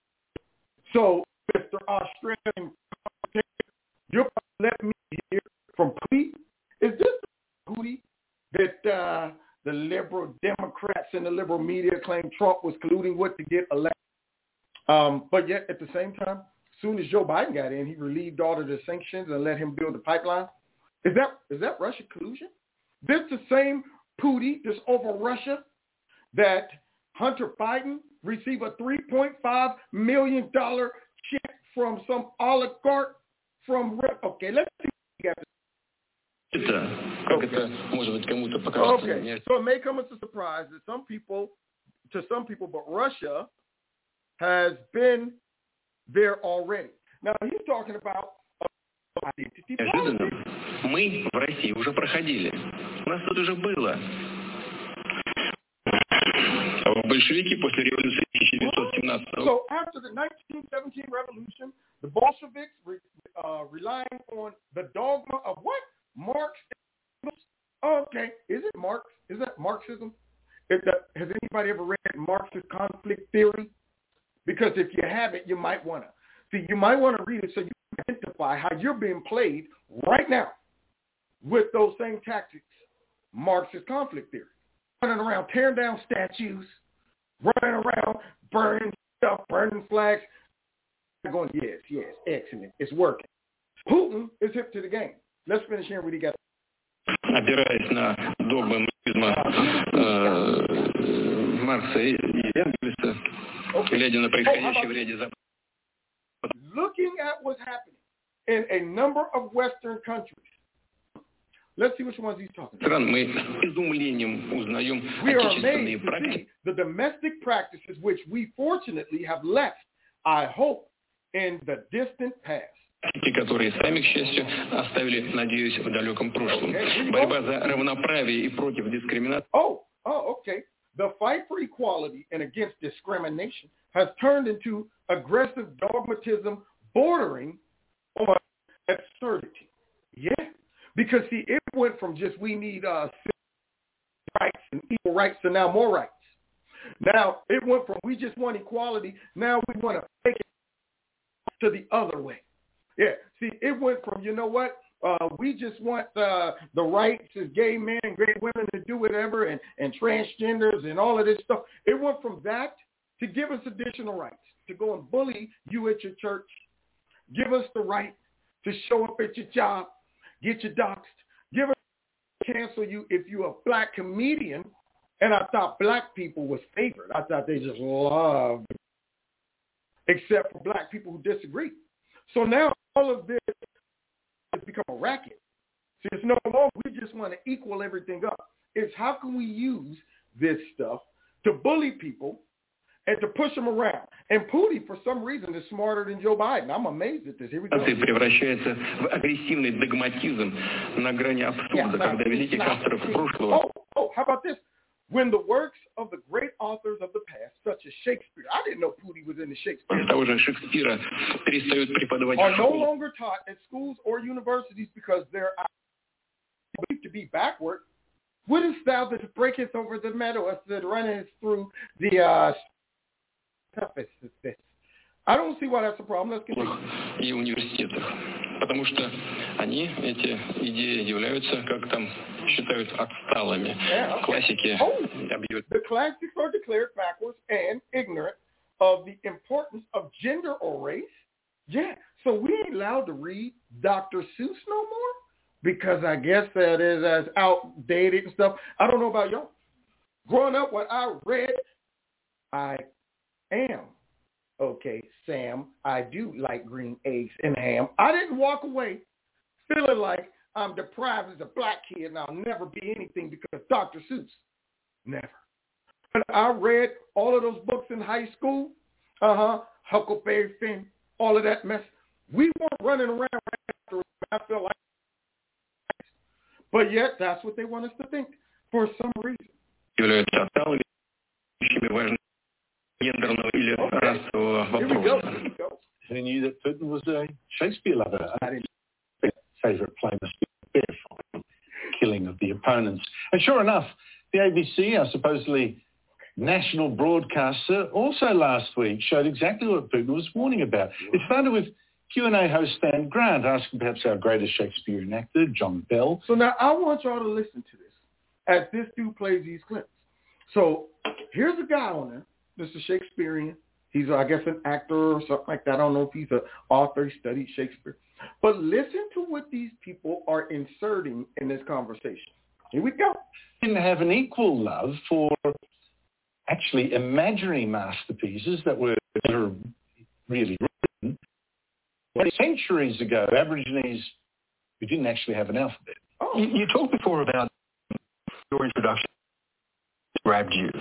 So, Mister Australian, you're letting me hear from Pootie? Is this Pootie that uh, the liberal Democrats and the liberal media claim Trump was colluding with to get elected? Um, but yet, at the same time, as soon as Joe Biden got in, he relieved all of the sanctions and let him build the pipeline. Is that is that Russia collusion? This the same Pootie that's over Russia that Hunter Biden received a three point five million dollars check from some oligarch from Russia. Okay, let's see. Okay. okay, so it may come as a surprise that some people, to some people, but Russia has been there already. Now he's talking about identity politics. Мы в России уже проходили. У нас тут уже было. Большевики после революции тысяча девятьсот семнадцатого. So after the nineteen seventeen revolution, the Bolsheviks re, uh, relying on the dogma of what? Marx. Okay, is it Marx? Is that Marxism? Is that, has anybody ever read Marxist conflict theory? Because if you haven't, you might want to. See, you might want to read it so you can identify how you're being played right now with those same tactics. Marxist conflict theory. Running around tearing down statues, running around burning stuff, burning flags. Going, yes, yes, excellent. It's working. Putin is hip to the game. Let's finish here what he got. Опираясь на догмы марксизма Маркса и Энгельса, глядя на происходящее в ряде Запада. Looking at what's happening in a number of Western countries. Let's see which ones he's talking about. Мы с изумлением узнаем we are отечественные amazed практики. to see the domestic practices which we fortunately have left, I hope, in the distant past. Которые сами, к счастью, оставили, надеюсь, в далеком прошлом. Борьба за равноправие и против дискриминации. Oh, oh, okay. The fight for equality and against discrimination has turned into aggressive dogmatism bordering on absurdity. Yeah. Because, see, it went from just we need uh, rights and equal rights to now more rights. Now, it went from we just want equality, now we want to take it to the other way. Yeah, see, it went from, you know what, Uh, we just want uh, the rights as gay men and gay women to do whatever, and, and transgenders and all of this stuff. It went from that to give us additional rights, to go and bully you at your church, give us the right to show up at your job, get you doxxed, give us cancel you if you're a black comedian. And I thought black people was favored. I thought they just loved, except for black people who disagree. So now all of this has become a racket. So it's no longer we just want to equal everything up. It's how can we use this stuff to bully people and to push them around. And Pootie, for some reason, is smarter than Joe Biden. I'm amazed at this. Here we go. Превращается в агрессивный догматизм на грани абсурда, когда великих авторов прошлого. Oh, oh, how about this? When the works of the great authors of the past, such as Shakespeare, I didn't know Pootie was into Shakespeare, того же Шекспира перестают преподавать are no longer taught at schools or universities because they're believed to be backward. What is thou that breaketh over the meadow as that runneth through the uh, toughest is this? I don't see why that's a problem. Let's continue. И университетах, потому что они, эти идеи, являются, как там считают, отсталыми. Yeah, okay. Классики oh, объявляют. The classics are declared backwards and ignorant of the importance of gender or race. Yeah, so we ain't allowed to read Doctor Seuss no more because I guess that is as outdated and stuff. I don't know about y'all. Growing up, when I read, I am. Okay, Sam, I do like green eggs and ham. I didn't walk away feeling like I'm deprived as a black kid and I'll never be anything because Doctor Seuss. Never. But I read all of those books in high school, uh-huh, Huckleberry Finn, all of that mess. We weren't running around after I felt like, but yet that's what they want us to think for some reason. Являются отсталыми, важными гендерного или расового вопроса. Who knew that Putin was a Shakespeare lover? I didn't favourite play must be fair, killing of the opponents. And sure enough, the A B C, our supposedly national broadcaster, also last week showed exactly what Putin was warning about. It started with Q and A host Stan Grant asking perhaps our greatest Shakespearean actor, John Bell. So now I want y'all to listen to this as this dude plays these clips. So here's a guy on there. This is Shakespearean. He's, I guess, an actor or something like that. I don't know if he's an author. He studied Shakespeare. But listen to what these people are inserting in this conversation. Here we go. Didn't have an equal love for actually imaginary masterpieces that were never really written. Centuries ago, Aborigines, we didn't actually have an alphabet. Oh. You, you talked before about your introduction grabbed you.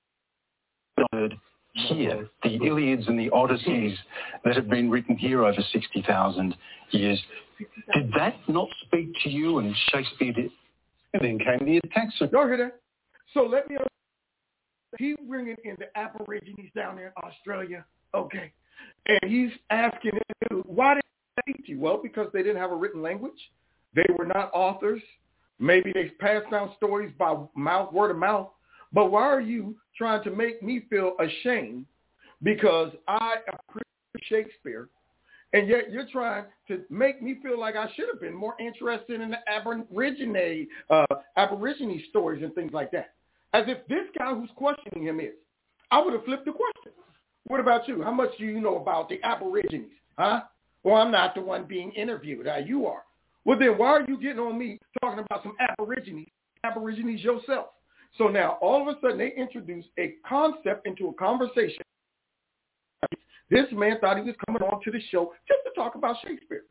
Here, the Iliads and the Odysseys that have been written here over sixty thousand years. Did that not speak to you and Shakespeare did? And then came the attacks. Y'all hear that? So let me, he's bringing in the Aborigines down there in Australia, okay? And he's asking him, why did they speak to you? Well, because they didn't have a written language. They were not authors. Maybe they passed down stories by mouth, word of mouth. But why are you trying to make me feel ashamed because I appreciate Shakespeare, and yet you're trying to make me feel like I should have been more interested in the Aborigine, uh, Aborigine stories and things like that? As if this guy who's questioning him is. I would have flipped the question. What about you? How much do you know about the Aborigines? Huh? Well, I'm not the one being interviewed. Uh, you are. Well, then why are you getting on me talking about some Aborigines, Aborigines yourself? So now, all of a sudden, they introduce a concept into a conversation. This man thought he was coming on to the show just to talk about Shakespeare,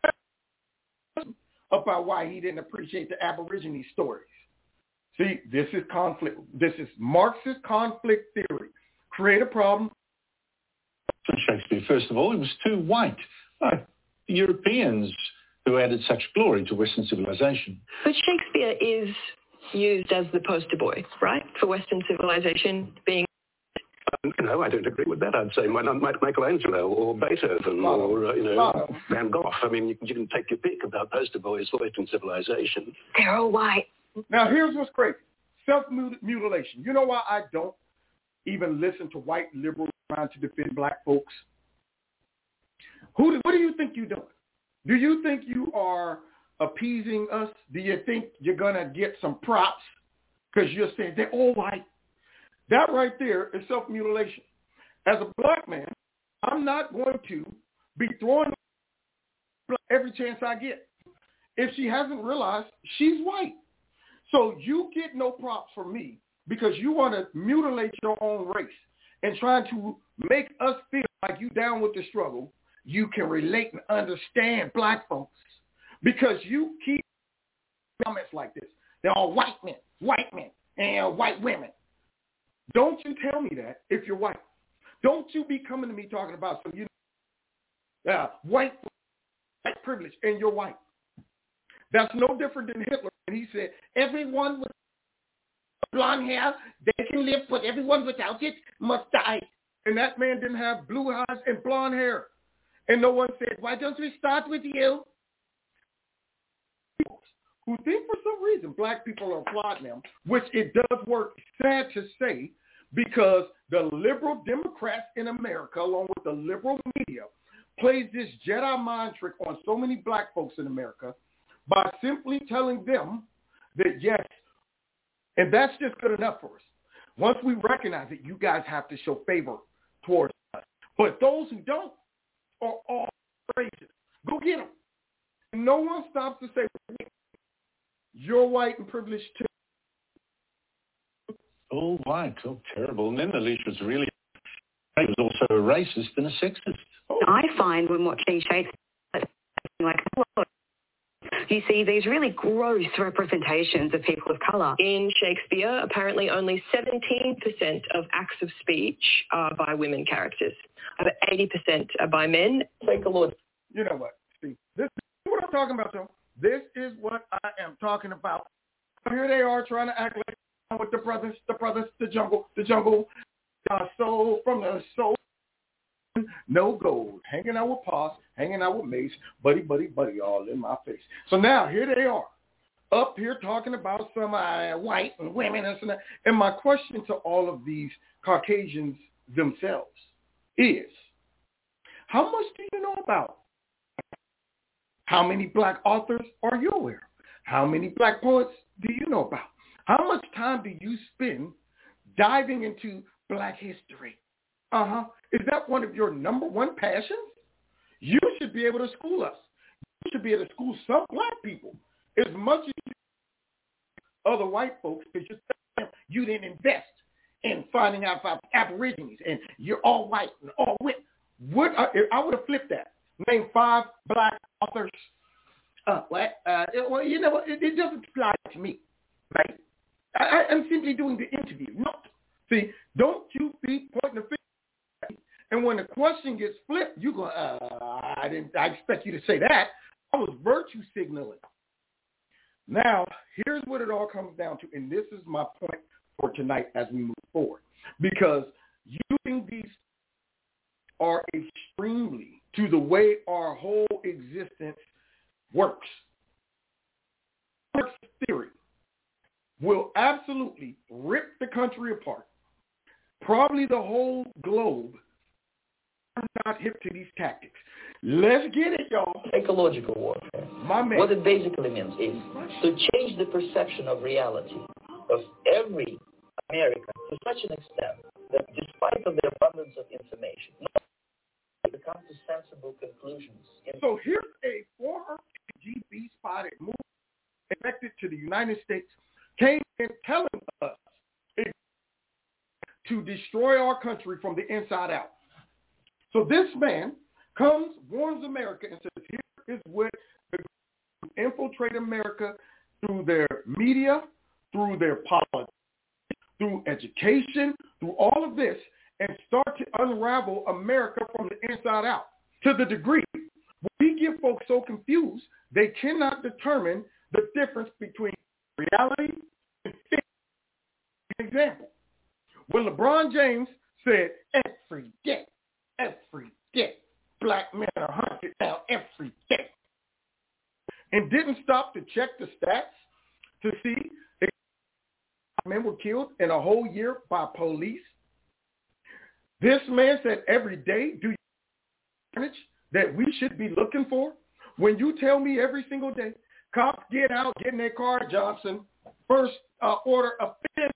about why he didn't appreciate the Aborigine stories. See, this is conflict. This is Marxist conflict theory. Create a problem. Shakespeare, first of all, he was too white. Like the Europeans who added such glory to Western civilization. But Shakespeare is used as the poster boy, right, for Western civilization being... No, I don't agree with that. I'd say Michelangelo or Beethoven or, uh, you know, Van Gogh. I mean, you, you can take your pick about poster boys for Western civilization. They're all white. Now, here's what's crazy. Self-mutilation. You know why I don't even listen to white liberals trying to defend black folks? Who? What do you think you're doing? Do you think you are appeasing us? Do you think you're going to get some props because you're saying they're all white? That right there is self-mutilation. As a black man, I'm not going to be throwing every chance I get if she hasn't realized she's white. So you get no props from me because you want to mutilate your own race and trying to make us feel like you down with the struggle. You can relate and understand black folks because you keep comments like this. They're all white men, white men, and white women. Don't you tell me that if you're white. Don't you be coming to me talking about some you know, uh, white, white privilege and you're white. That's no different than Hitler. And he said, everyone with blonde hair, they can live, but everyone without it must die. And that man didn't have blue eyes and blonde hair. And no one said, why don't we start with you? Who think for some reason black people are applauding them, which it does work, sad to say, because the liberal Democrats in America, along with the liberal media, plays this Jedi mind trick on so many black folks in America by simply telling them that, yes, and that's just good enough for us. Once we recognize it, you guys have to show favor towards us. But those who don't are all racist. Go get them. And no one stops to say, you're white and privileged too. All white, oh, terrible. And then Alicia's really, he was also a racist and a sexist. Oh. I find when watching Shakespeare, like, you see these really gross representations of people of colour. In Shakespeare, apparently only seventeen percent of acts of speech are by women characters. Over eighty percent are by men. Thank the Lord. You know what, Steve? This is what I'm talking about, though. This is what I am talking about. Here they are trying to act like with the brothers, the brothers, the jungle, the jungle, the soul from the soul. No gold, hanging out with Paws, hanging out with Mace, buddy, buddy, buddy, all in my face. So now here they are, up here talking about some uh, white and women and that. And my question to all of these Caucasians themselves is, how much do you know about? How many black authors are you aware? How many black poets do you know about? How much time do you spend diving into black history? Uh-huh. Is that one of your number one passions? You should be able to school us. You should be able to school some black people as much as you other white folks because you, you didn't invest in finding out about Aborigines and you're all white and all white. What, I, I would have flipped that. Name five black authors. Uh, what? Uh, well, you know what? It, it doesn't apply to me, right? I, I'm simply doing the interview. No. See, don't you be pointing the finger. And when the question gets flipped, you go, uh, I didn't. I expect you to say that. I was virtue signaling. Now, here's what it all comes down to, and this is my point for tonight as we move forward. Because using these are extremely to the way our whole existence works. Marx's theory will absolutely rip the country apart. Probably the whole globe. I'm not hip to these tactics. Let's get it, y'all. Psychological warfare. My man. What it basically means is to change the perception of reality of every American to such an extent that despite of the abundance of information, they come to sensible conclusions. So here's a former K G B spotted movement connected to the United States came in telling us to destroy our country from the inside out. So this man comes, warns America, and says, here is what the infiltrate America through their media, through their politics, through education, through all of this, and start to unravel America from the inside out. To the degree we get folks so confused, they cannot determine the difference between reality and fiction. An example, when LeBron James said, every day, every day, black men are hunted down every day, and didn't stop to check the stats to see if men were killed in a whole year by police. This man said every day, do you that we should be looking for? When you tell me every single day Cops get out, get in their car, Johnson. First uh, order offense.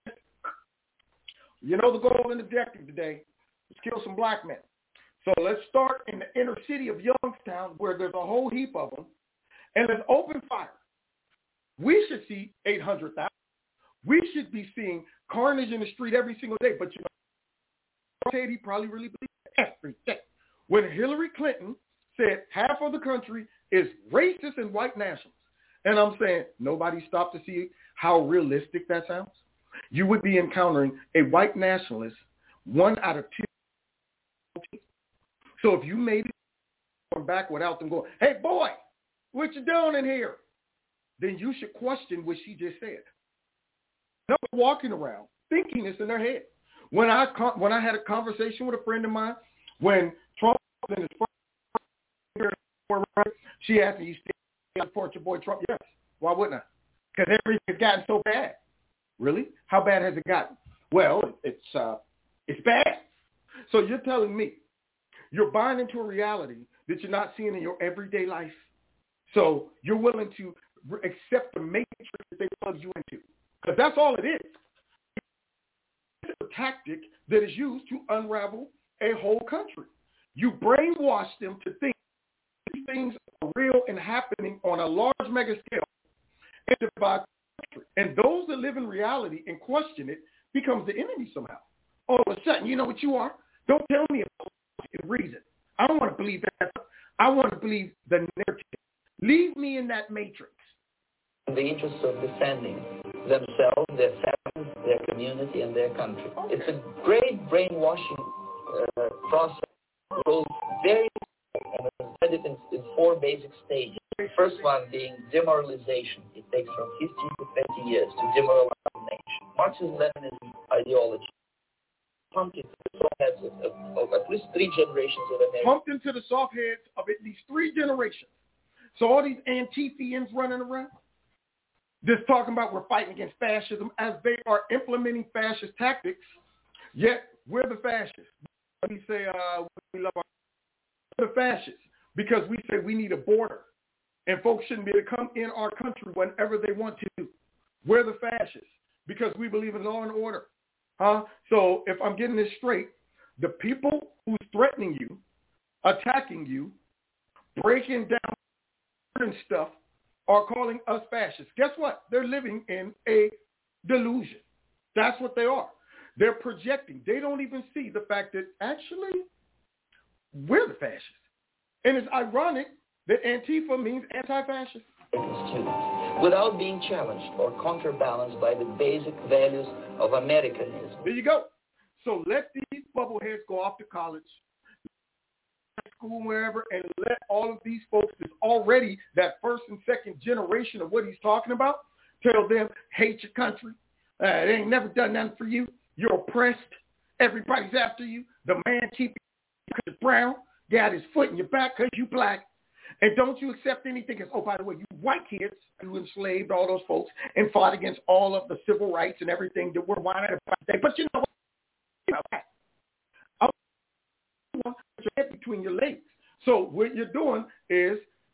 You know the goal and objective today is kill some black men. So let's start in the inner city of Youngstown where there's a whole heap of them, and let's open fire. We should see eight hundred thousand. We should be seeing carnage in the street every single day. But you know, he probably really believed every day. When Hillary Clinton said half of the country is racist and white nationalists, and I'm saying nobody stopped to see how realistic that sounds. You would be encountering a white nationalist one out of two. So if you made it back without them going, hey, boy, what you doing in here? Then you should question what she just said. No walking around thinking this in their head. When I when I had a conversation with a friend of mine, when Trump was in his first, she asked me, you still support your boy Trump? Yes. Why wouldn't I? Because everything's gotten so bad. Really? How bad has it gotten? Well, it's uh, it's bad. So you're telling me you're buying into a reality that you're not seeing in your everyday life. So you're willing to accept the matrix that they plug you into. Because that's all it is. It's a tactic that is used to unravel a whole country. You brainwash them to think these things are real and happening on a large mega scale and divide the country. And those that live in reality and question it becomes the enemy somehow. All of a sudden, you know what you are? Don't tell me about reason. I don't want to believe that. I want to believe the narrative. Leave me in that matrix. In the interest of defending themselves, their families, their community, and their country. Okay. It's a great brainwashing uh, process. It goes very, and it's divided in, in four basic stages. The first one being demoralization. It takes from fifteen to twenty years to demoralize the nation. Marxism-Leninism ideology. Pumped into the soft heads of, of, of at least three generations of Americans. Pumped into the soft heads of at least three generations. So all these Antifians running around, just talking about we're fighting against fascism as they are implementing fascist tactics, yet we're the fascists. We say uh, we love our we're the fascists because we say we need a border and folks shouldn't be able to come in our country whenever they want to. We're the fascists because we believe in law and order. Huh? So if I'm getting this straight, the people who's threatening you, attacking you, breaking down and stuff are calling us fascists. Guess what? They're living in a delusion. That's what they are. They're projecting. They don't even see the fact that actually we're the fascists. And it's ironic that Antifa means anti-fascist. Without being challenged or counterbalanced by the basic values of Americanism. There you go. So let these bubbleheads go off to college, school, wherever, and let all of these folks that's already that first and second generation of what he's talking about, tell them, hate your country. Uh, it ain't never done nothing for you. You're oppressed. Everybody's after you. The man keep you because you're brown. Got his foot in your back because you black. And don't you accept anything as, oh, by the way, you white kids who enslaved all those folks and fought against all of the civil rights and everything that we're whining about today. But you know what? You know that. I want your head between your legs. So what you're doing is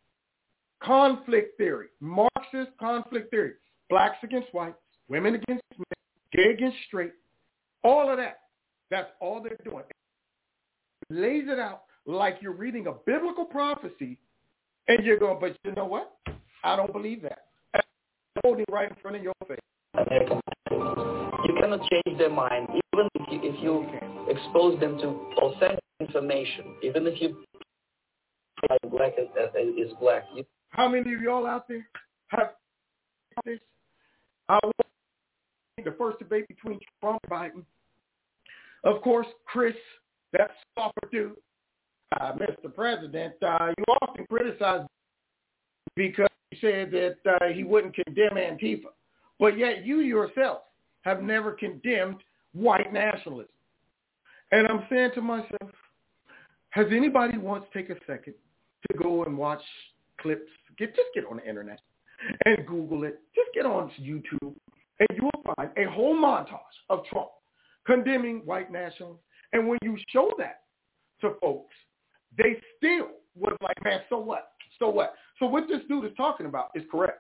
conflict theory, Marxist conflict theory. Blacks against whites, women against men, gay against straight, all of that. That's all they're doing. It lays it out like you're reading a biblical prophecy. And you're going, but you know what? I don't believe that. I'm holding right in front of your face. American, you cannot change their mind, even if you, if you expose them to authentic information, even if you black is, is black. You... How many of y'all out there have this? I was the first debate between Trump and Biden. Of course, Chris, that soft dude. Uh, Mister President, uh, you often criticize because he said that uh, he wouldn't condemn Antifa. But yet you yourself have never condemned white nationalism. And I'm saying to myself, has anybody once taken a second to go and watch clips? Get, just get on the internet and Google it. Just get on YouTube and you will find a whole montage of Trump condemning white nationalism. And when you show that to folks, they still was like, man, so what? So what? So what this dude is talking about is correct.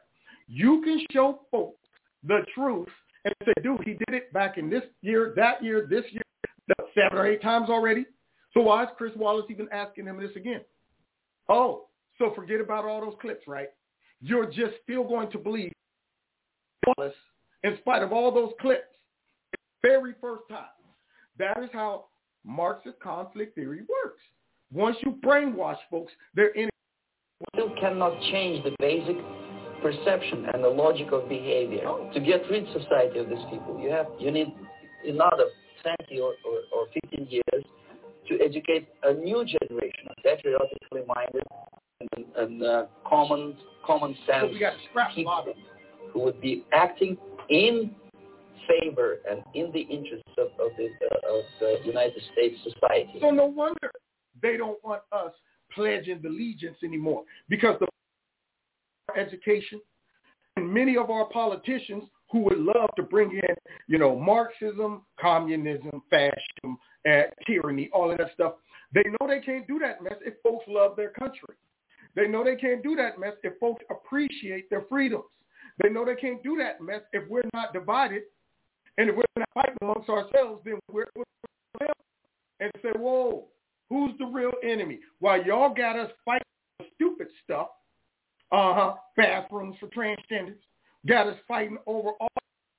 You can show folks the truth and say, dude, he did it back in this year, that year, this year, seven or eight times already. So why is Chris Wallace even asking him this again? Oh, so forget about all those clips, right? You're just still going to believe Wallace in spite of all those clips the very first time. That is how Marxist conflict theory works. Once you brainwash folks, they're in it. You cannot change the basic perception and the logic of behavior. To get rid of society of these people, you have you need another twenty or, or, or fifteen years to educate a new generation of patriotically minded and, and uh, common common sense people who would be acting in favor and in the interests of, of the uh, of the United States society. So no wonder they don't want us pledging allegiance anymore, because the education and many of our politicians who would love to bring in, you know, Marxism, communism, fascism, uh, tyranny, all of that stuff, they know they can't do that mess if folks love their country. They know they can't do that mess if folks appreciate their freedoms. They know they can't do that mess if we're not divided, and if we're not fighting amongst ourselves, then we're, we're and say, whoa, who's the real enemy? While y'all got us fighting stupid stuff, uh-huh, bathrooms for transgenders, got us fighting over all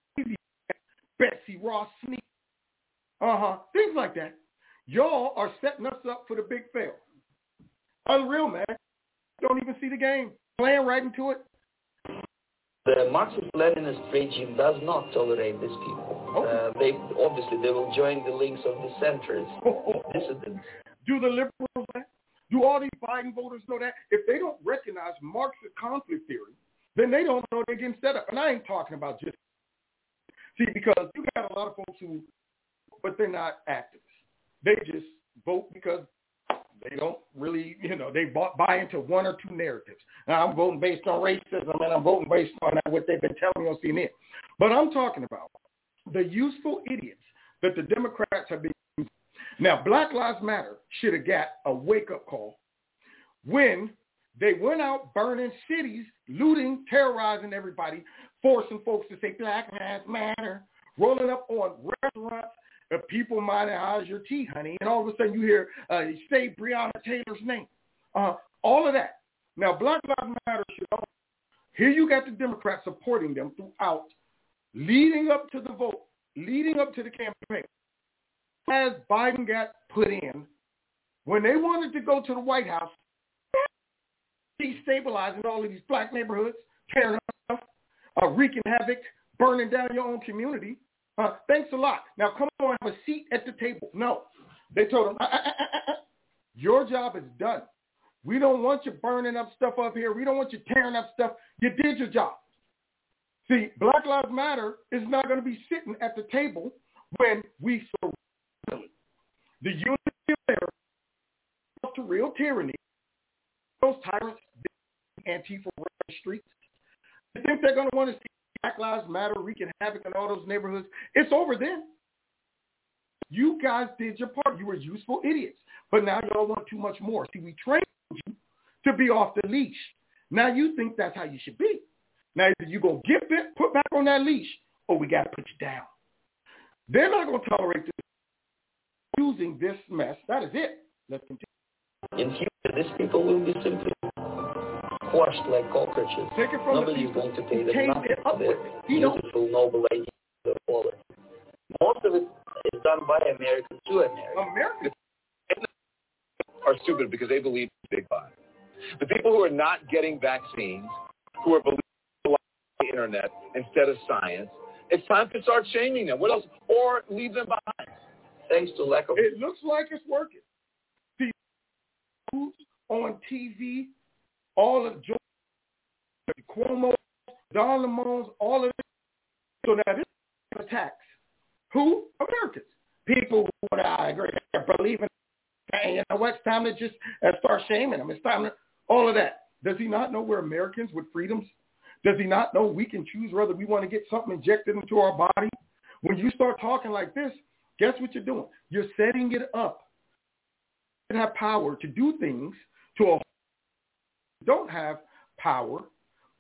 Betsy Ross Sneak, uh-huh, things like that. Y'all are setting us up for the big fail. Unreal, man. Don't even see the game. Playing right into it. The Marxist-Leninist regime does not tolerate these people. Oh. Uh, they obviously they will join the links of dissenters, oh. dissidents. Do the liberals know that? Do all these Biden voters know that? If they don't recognize Marxist conflict theory, then they don't know they're getting set up. And I ain't talking about just see, because you got a lot of folks who, but they're not activists. They just vote because they don't really, you know, they buy into one or two narratives. Now, I'm voting based on racism, and I'm voting based on what they've been telling me on C N N. But I'm talking about the useful idiots that the Democrats have been using. Now, Black Lives Matter should have got a wake-up call when they went out burning cities, looting, terrorizing everybody, forcing folks to say Black Lives Matter, rolling up on restaurants. Uh, people might how's your tea, honey? And all of a sudden you hear, uh, say Breonna Taylor's name. Uh, all of that. Now, Black Lives Matter should all. Here you got the Democrats supporting them throughout, leading up to the vote, leading up to the campaign. As Biden got put in, when they wanted to go to the White House, destabilizing all of these black neighborhoods, tearing up, uh, wreaking havoc, burning down your own community. Uh, thanks a lot. Now come on, have a seat at the table. No. They told them, uh, uh, uh, uh, your job is done. We don't want you burning up stuff up here. We don't want you tearing up stuff. You did your job. See, Black Lives Matter is not going to be sitting at the table when we surrender. The unity of there to real tyranny. Those tyrants, Antifa streets. You think they're going to want to see Black Lives Matter wreaking havoc in all those neighborhoods? It's over then. You guys did your part. You were useful idiots. But now y'all want too much more. See, we trained you to be off the leash. Now you think that's how you should be. Now either you going to get bit, put back on that leash, or we got to put you down. They're not going to tolerate this. Using this mess. That is it. Let's continue. In future, these people will be simply squashed like cockroaches. Take it from Nobody the is going to pay them Take nothing it for their beautiful, noble ideas of equality. Most of it is done by America to America. America are stupid because they believe in Big Five. The people who are not getting vaccines, who are believing in the internet instead of science, it's time to start shaming them. What else? Or leave them behind. Thanks to lack of... It looks like it's working. See, on T V, all of the Cuomo, Don Lemone's, all of it. So now this attacks who? Americans. People who I agree believe in. And you know what? It's time to just uh, start shaming them. It's time to all of that. Does he not know we're Americans with freedoms? Does he not know we can choose whether we want to get something injected into our body? When you start talking like this, guess what you're doing? You're setting it up. You have power to do things to a don't have power,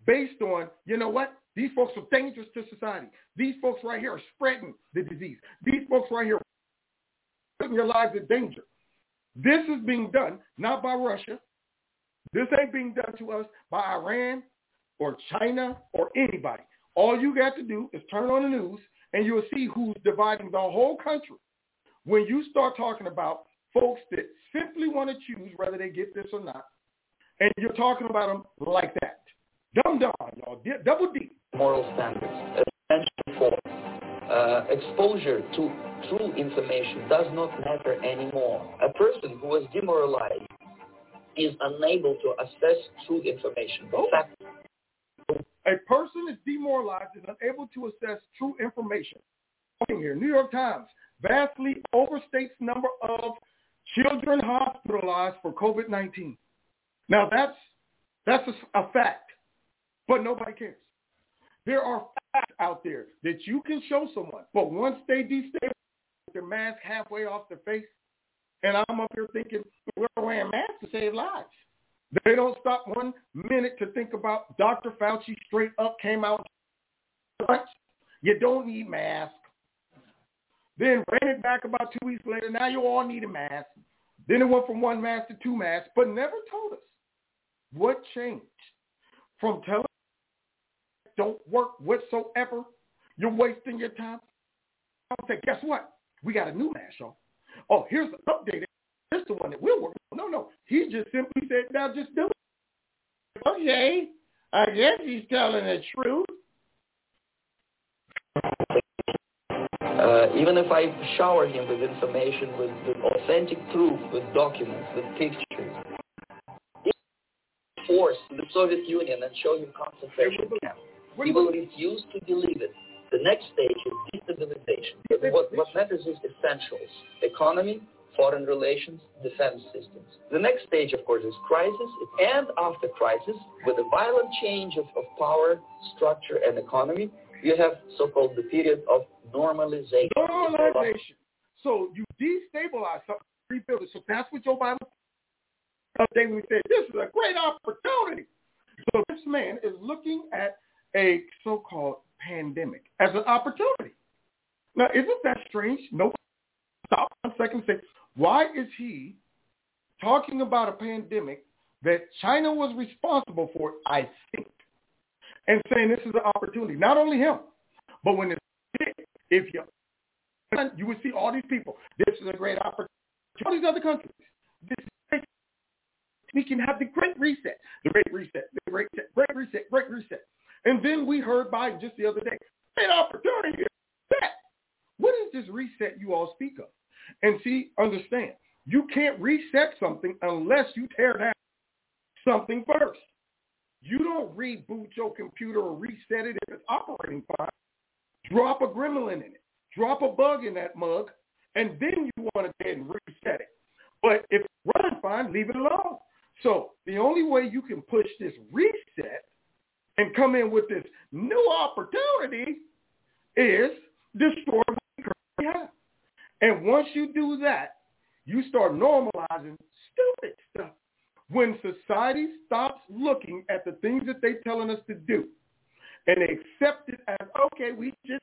based on, you know what? These folks are dangerous to society. These folks right here are spreading the disease. These folks right here are putting your lives in danger. This is being done not by Russia. This ain't being done to us by Iran or China or anybody. All you got to do is turn on the news and you'll see who's dividing the whole country. When you start talking about folks that simply want to choose whether they get this or not, and you're talking about them like that. Dumb dumb, y'all. D- double D. Moral standards. As mentioned before, uh, exposure to true information does not matter anymore. A person who is demoralized is unable to assess true information. The fact A person is demoralized, is unable to assess true information. Here, New York Times vastly overstates number of children hospitalized for COVID nineteen. Now that's that's a, a fact, but nobody cares. There are facts out there that you can show someone, but once they destabilize their mask halfway off their face, and I'm up here thinking we're wearing masks to save lives. They don't stop one minute to think about Doctor Fauci straight up came out. You don't need masks. Then ran it back about two weeks later. Now you all need a mask. Then it went from one mask to two masks, but never told us what changed from telling don't work whatsoever. You're wasting your time. I'll say, guess what? We got a new mask, y'all. Oh, here's the update. This is the one that we're working on. No, no. He just simply said, now just do it. Okay. I guess he's telling the truth. Uh, even if I shower him with information, with, with authentic proof, with documents, with pictures, if I force the Soviet Union and show him concentration camps, he will refuse to believe it. The next stage is destabilization. But what, what matters is essentials: economy, foreign relations, defense systems. The next stage, of course, is crisis. And after crisis, with a violent change of, of power, structure, and economy, you have so-called the period of normalization. Normalization. So you destabilize something, rebuild it. So that's what Joe Biden said when he said, this is a great opportunity. So this man is looking at a so-called pandemic as an opportunity. Now, isn't that strange? No. Stop one second and say, why is he talking about a pandemic that China was responsible for, I think, and saying this is an opportunity? Not only him, but when it's if you you would see all these people, this is a great opportunity. All these other countries, this is great. We can have the great reset, the great reset, the great reset, great reset, great reset. And then we heard Biden just the other day, great opportunity. What is this reset you all speak of? And see, understand, you can't reset something unless you tear down something first. You don't reboot your computer or reset it if it's operating fine. Drop a gremlin in it. Drop a bug in that mug, and then you want to go ahead and reset it. But if it's running fine, leave it alone. So the only way you can push this reset and come in with this new opportunity is destroy what you currently have. And once you do that, you start normalizing stupid stuff. When society stops looking at the things that they're telling us to do and they accept it as, okay, we just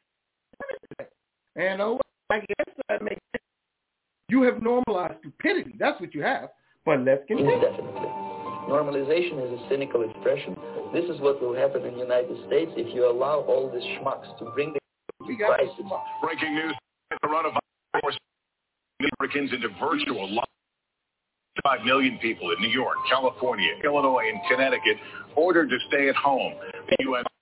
and oh, I guess that makes sense. You have normalized stupidity. That's what you have. But let's continue. Definitely. Normalization is a cynical expression. This is what will happen in the United States if you allow all these schmucks to bring the we got crisis. Breaking news: coronavirus Americans into virtual life. Five million people in New York, California, Illinois, and Connecticut ordered to stay at home. The U S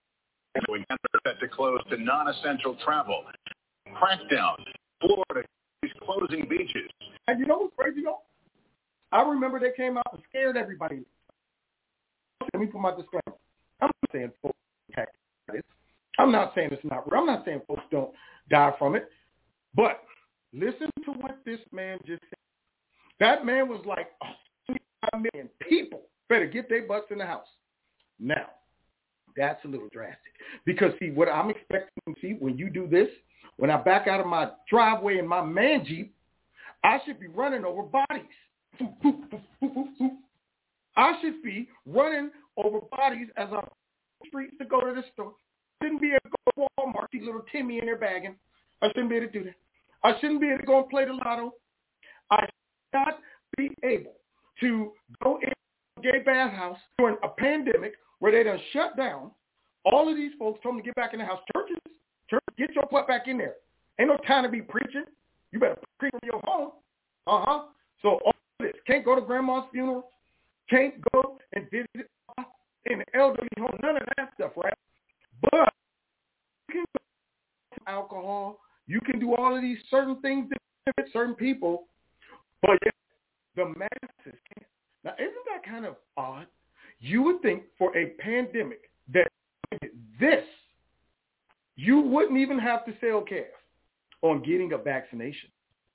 set to close to non-essential travel. Crackdown. Florida is closing beaches. And you know what's crazy though? I remember they came out and scared everybody. Let me put my disclaimer. I'm not saying folks attack this. I'm not saying it's not real. I'm not saying folks don't die from it. But listen to what this man just said. That man was like, oh, million people better get their butts in the house. Now, that's a little drastic. Because, see, what I'm expecting to see when you do this, when I back out of my driveway in my man Jeep, I should be running over bodies. I should be running over bodies as I'm streets to go to the store. I shouldn't be able to go to Walmart, see little Timmy in their bagging. I shouldn't be able to do that. I shouldn't be able to go and play the lotto. I should not be able to go in a gay bathhouse during a pandemic where they done shut down. All of these folks told them to get back in the house. Churches, church, get your butt back in there. Ain't no time to be preaching. You better preach from your home. Uh-huh. So all this. Can't go to grandma's funeral. Can't go and visit in the elderly home. None of that stuff, right? But you can go to alcohol. You can do all of these certain things that benefit certain people. But the masses can't. Now, isn't that kind of odd? You would think for a pandemic that this, you wouldn't even have to sell calf on getting a vaccination.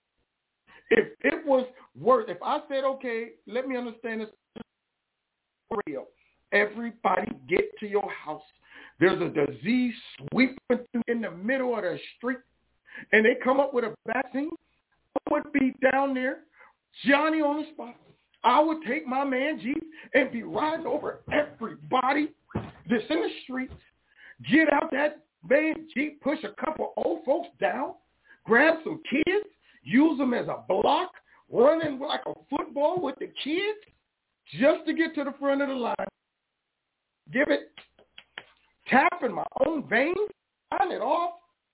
If it was worth, if I said, okay, let me understand this real. Everybody get to your house. There's a disease sweeping through in the middle of the street, and they come up with a vaccine. I would be down there, Johnny on the spot. I would take my man Jeep and be riding over everybody that's in the streets, get out that man Jeep, push a couple old folks down, grab some kids, use them as a block, running like a football with the kids just to get to the front of the line. Give it, tapping my own veins, sign it off.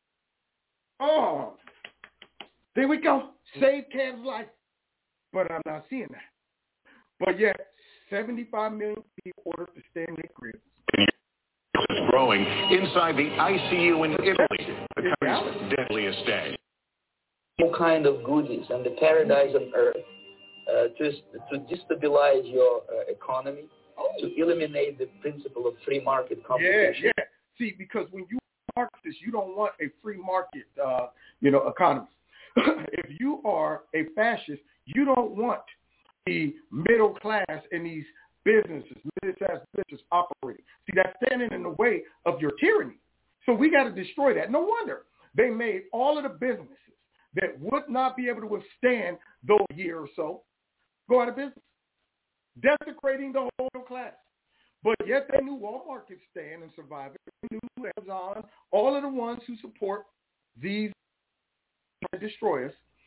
Oh, there we go. Save Cam's life. But I'm not seeing that. But yet, seventy-five million people ordered to stay in their cribs. It's growing inside the I C U in Italy, the country's deadliest day. All kind of goodies and the paradise on earth uh, to, to destabilize your uh, economy, oh. to eliminate the principle of free market competition. Yeah, yeah. See, because when you are Marxist, you don't want a free market, uh, you know, economy. If you are a fascist, you don't want the middle class in these businesses, middle-class businesses operating. See, that's standing in the way of your tyranny. So we got to destroy that. No wonder they made all of the businesses that would not be able to withstand those year or so go out of business, desecrating the whole middle class. But yet they knew Walmart could stand and survive. They knew Amazon, all of the ones who support these destroyers.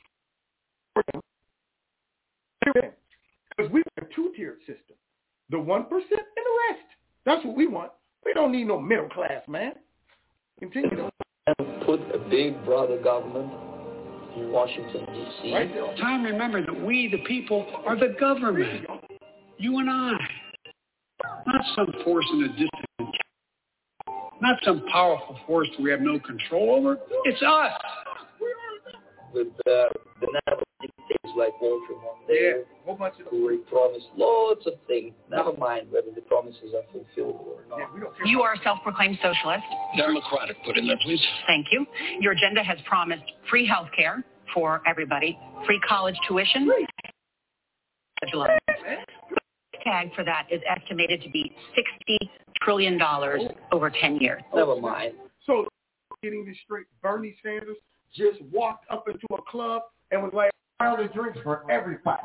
Because we have a two-tiered system. The one percent and the rest. That's what we want. We don't need no middle class, man. Continue to and put a big brother government in Washington, D C Right there. Time to remember that we, the people, are the government. You and I. Not some force in a distant, not some powerful force that we have no control over. It's us. With uh, the national dictators like Walter Mondale, yeah, who promised lots of things. Never mind whether the promises are fulfilled or not. Yeah, you are a self-proclaimed socialist. Democratic, put in there, please. Thank you. Your agenda has promised free health care for everybody, free college tuition. The tag for that is estimated to be sixty trillion dollars over ten years. Never mind. So, getting this straight, Bernie Sanders just walked up into a club and was like, round of drinks for everybody.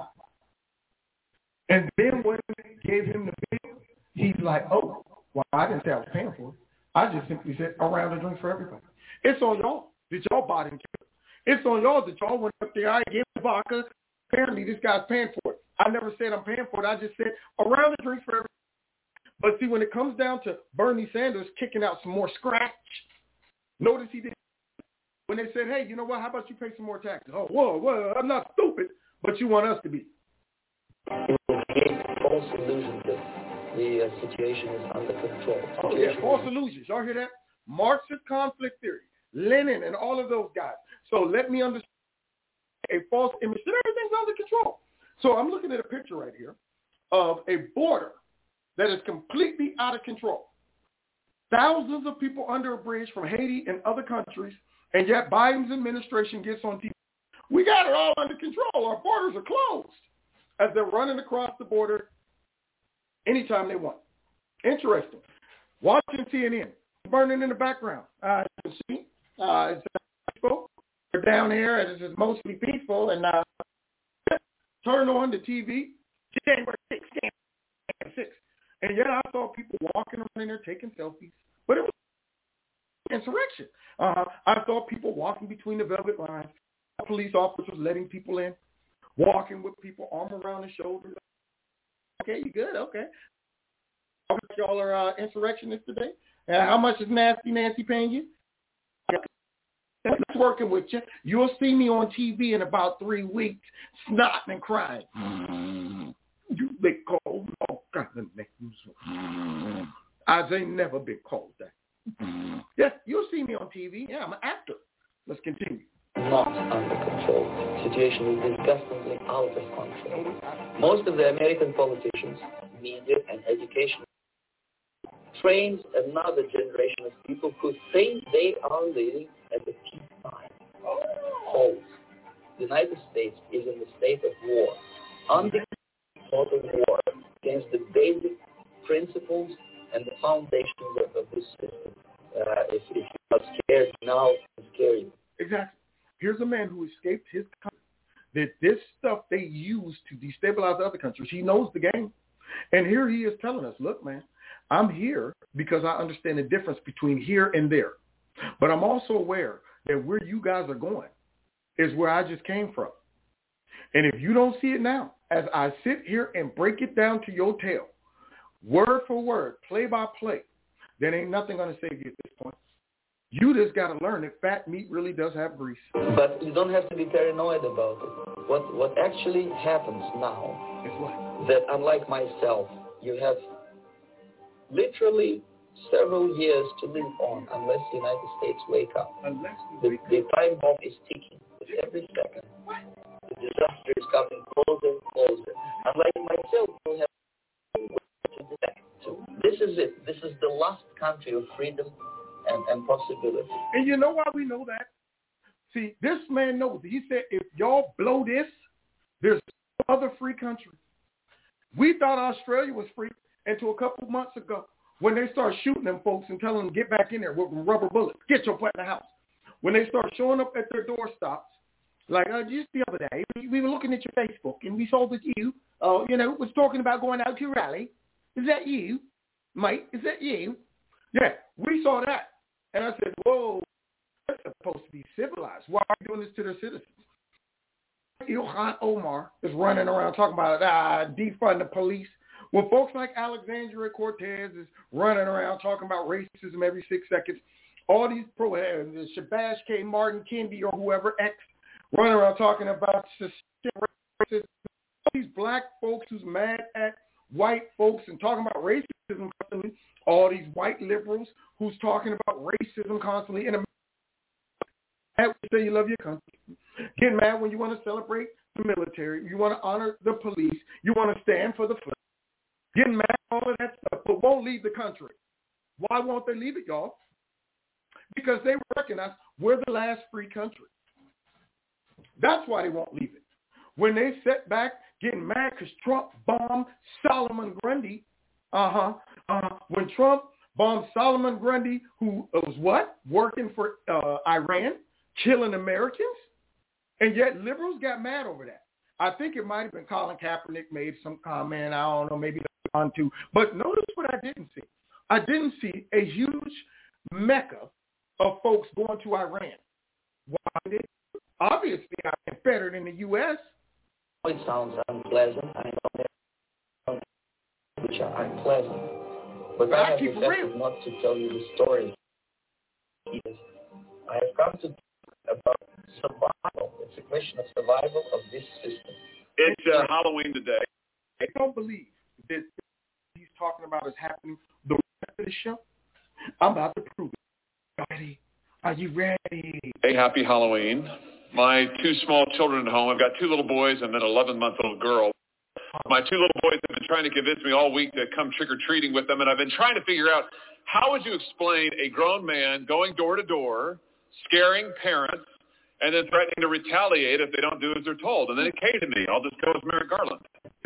And then when they gave him the bill, he's like, oh, well, I didn't say I was paying for it. I just simply said a round of drinks for everybody. It's on y'all that y'all bought into it. It's on y'all that y'all went up there, I gave the vodka. Apparently this guy's paying for it. I never said I'm paying for it. I just said a round of drinks for everybody. But see, when it comes down to Bernie Sanders kicking out some more scratch, notice he did. When they said, hey, you know what, how about you pay some more taxes? Oh, whoa, whoa, I'm not stupid, but you want us to be. It will create false illusion that the uh, situation is under control. Oh, yeah, false illusions. Y'all hear that? Marxist conflict theory, Lenin, and all of those guys. So let me understand a false image that everything's under control. So I'm looking at a picture right here of a border that is completely out of control. Thousands of people under a bridge from Haiti and other countries, and yet Biden's administration gets on T V. We got it all under control. Our borders are closed as they're running across the border anytime they want. Interesting. Watching C N N, burning in the background. Uh, you can see, uh, it's peaceful. We're down here, and it's mostly peaceful. And uh, turn on the T V. January sixth, January sixth. And yet I saw people walking around in there taking selfies. But it was insurrection. Uh-huh. I saw people walking between the velvet lines. Police officers letting people in, walking with people, arm around the shoulders. Okay, you good? Okay. How much y'all are uh, insurrectionists today? Uh, how much is Nasty Nancy paying you? That's working with you. You'll see me on T V in about three weeks, snotting and crying. Mm-hmm. You been called? Oh, God, mm-hmm. I ain't never been called that. Mm-hmm. Yeah, you'll see me on T V. Yeah, I'm an actor. Let's continue. Not under control. The situation is disgustingly out of control. Most of the American politicians, media, and education trains another generation of people who think they are living at the peak time. False. The United States is in the state of war, under total war against the basic principles and the foundations of, of this system. Uh, if, if you're not scared now, it's scary. Exactly. Here's a man who escaped his country. That this stuff they use to destabilize other countries. He knows the game. And here he is telling us, look, man, I'm here because I understand the difference between here and there. But I'm also aware that where you guys are going is where I just came from. And if you don't see it now, as I sit here and break it down to your tail, word for word, play by play, then ain't nothing going to save you at this point. You just got to learn that fat meat really does have grease. But you don't have to be paranoid about it. What what actually happens now is what? That unlike myself, you have literally several years to live on unless the United States wake up. Unless the, wake the time bomb is ticking with every second. What? The disaster is coming closer and closer. Unlike myself, you have to detect. So this is it. This is the last country of freedom and, and possibility. And you know why we know that? See, this man knows. He said, if y'all blow this, there's no other free country. We thought Australia was free until a couple months ago when they start shooting them folks and telling them, get back in there with rubber bullets. Get your butt in the house. When they start showing up at their doorstops, like uh, just the other day, we, we were looking at your Facebook and we saw that you, uh, you know, was talking about going out to a rally. Is that you, mate? Is that you? Yeah, we saw that. And I said, whoa, they're supposed to be civilized. Why are you doing this to their citizens? Ilhan Omar is running around talking about uh, defund the police. When folks like Alexandria Cortez is running around talking about racism every six seconds, all these pro, uh, Shabazz K. Martin Kendi or whoever, X, running around talking about racism. All these black folks who's mad at white folks and talking about racism constantly. All these white liberals who's talking about racism constantly in America. You say you love your country. Get mad when you want to celebrate the military. You want to honor the police. You want to stand for the flag. Getting mad at all of that stuff, but won't leave the country. Why won't they leave it, y'all? Because they recognize we're the last free country. That's why they won't leave it. When they sit back getting mad because Trump bombed Solomon Grundy, uh-huh, uh, when Trump bombed Solomon Grundy, who was what? Working for uh, Iran, killing Americans? And yet liberals got mad over that. I think it might have been Colin Kaepernick made some comment. I don't know, maybe on to. But notice what I didn't see. I didn't see a huge mecca of folks going to Iran. Why did? Obviously, I'm better than the U S It sounds unpleasant. I know which are unpleasant. But, but I have decided not to tell you the story. I have come to talk about survival. It's a question of survival of this system. It's uh, Halloween today. I don't believe that he's talking about is happening the rest of the show. I'm about to prove it. Ready? Are you ready? Hey, happy Halloween. My two small children at home, I've got two little boys and then an eleven-month-old girl. My two little boys have been trying to convince me all week to come trick-or-treating with them, and I've been trying to figure out how would you explain a grown man going door to door, scaring parents, and then threatening to retaliate if they don't do as they're told. And then it came to me, I'll just go with Merrick Garland.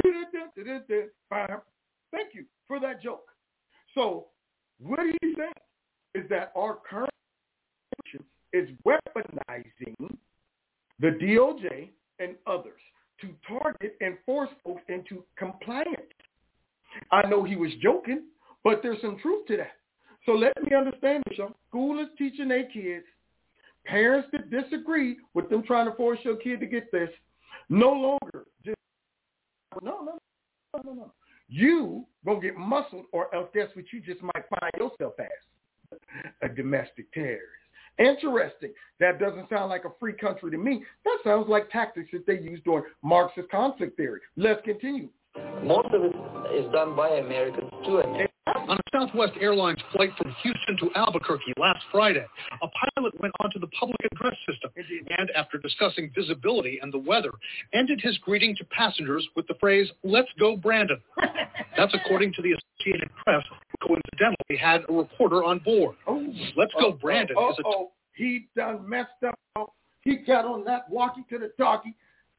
Thank you for that joke. So what he's saying is that our current situation is weaponizing the D O J and others to target and force folks into compliance. I know he was joking, but there's some truth to that. So let me understand this, y'all. School is teaching their kids. Parents that disagree with them trying to force your kid to get this, no longer just, no, no, no, no, no. You gonna get muscled, or else guess what you just might find yourself as? A domestic terrorist. Interesting. That doesn't sound like a free country to me. That sounds like tactics that they use during Marxist conflict theory. Let's continue. Most of it is done by Americans to Americans. On a Southwest Airlines flight from Houston to Albuquerque last Friday, a pilot went onto the public address system and, after discussing visibility and the weather, ended his greeting to passengers with the phrase, "Let's go, Brandon." That's according to the Associated Press, who coincidentally had a reporter on board. Oh, Let's go, Brandon oh, is a... T- oh, he done messed up. He got on that walkie to the talkie.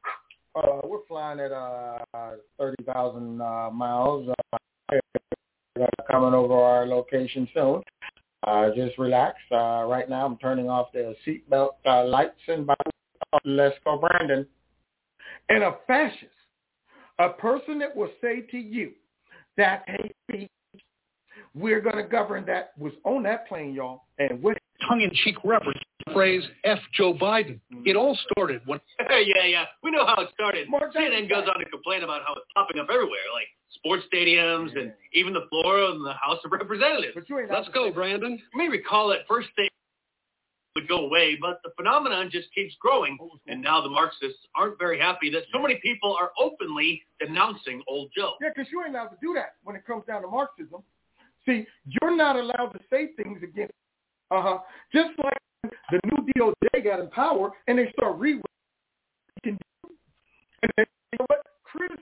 Uh, we're flying at uh, thirty thousand uh, miles. Uh, coming over our location soon. Uh, just relax. Uh, right now, I'm turning off the seatbelt uh, lights and let's go, Brandon. And a fascist, a person that will say to you that hate speech, we're going to govern that, was on that plane, y'all. And with tongue-in-cheek reference to the phrase F Joe Biden. It all started when... yeah, yeah. We know how it started. C N N goes on to complain about how it's popping up everywhere, like sports stadiums yeah. and even the floor of the House of Representatives. Let's go, Brandon. You may recall at first they would go away, but the phenomenon just keeps growing, and now the Marxists aren't very happy that so many people are openly denouncing old Joe. Yeah, because you ain't allowed to do that when it comes down to Marxism. See, you're not allowed to say things against Uh-huh. Just like the new D O J got in power and they start rewriting, and they, you know what? Criticism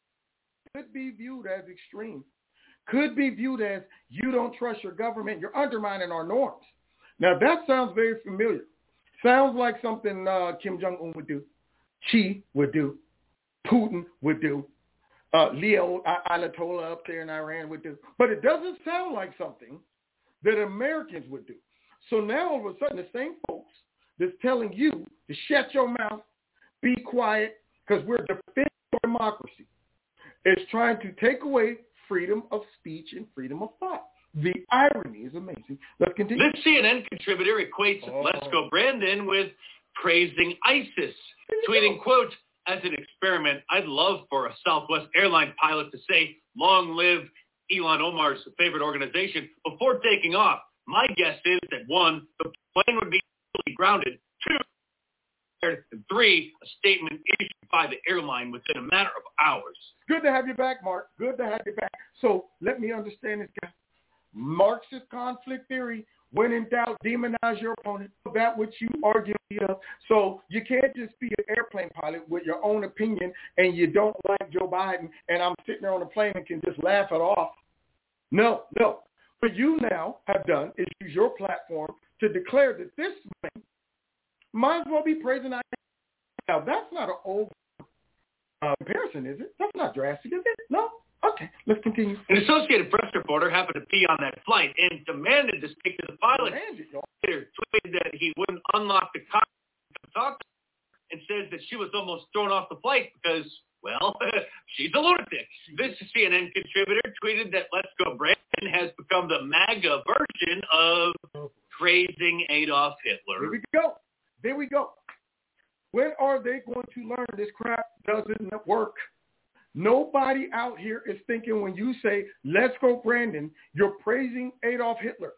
could be viewed as extreme, could be viewed as you don't trust your government, you're undermining our norms. Now that sounds very familiar. Sounds like something uh, Kim Jong-un would do, Xi would do, Putin would do, uh, Leo Ayatollah up there in Iran would do. But it doesn't sound like something that Americans would do. So now all of a sudden the same folks that's telling you to shut your mouth, be quiet, because we're defending democracy, is trying to take away freedom of speech and freedom of thought. The irony is amazing. Let's continue. This C N N contributor equates oh. Let's Go Brandon with praising ISIS, tweeting, quote, "As an experiment, I'd love for a Southwest Airlines pilot to say, 'Long live Ilhan Omar's favorite organization,' before taking off. My guess is that one, the plane would be grounded, two, and three, a statement issued by the airline within a matter of hours." Good to have you back, Mark. Good to have you back. So let me understand this, guy. Marxist conflict theory, when in doubt, demonize your opponent. That which you are guilty of. So you can't just be an airplane pilot with your own opinion and you don't like Joe Biden and I'm sitting there on the plane and can just laugh it off. No, no. What you now have done is use your platform to declare that this man might as well be praising ISIS. Now, that's not an old uh, comparison, is it? That's not drastic, is it? No? Okay, let's continue. An Associated Press reporter happened to be on that flight and demanded to speak to the pilot. Later tweeted that he wouldn't unlock the cockpit to talk to her and says that she was almost thrown off the flight because, well, she's a lunatic. This C N N contributor tweeted that Let's Go Brandon has become the MAGA version of praising Adolf Hitler. There we go. There we go. When are they going to learn this crap doesn't work? Nobody out here is thinking when you say, "Let's go, Brandon," you're praising Adolf Hitler.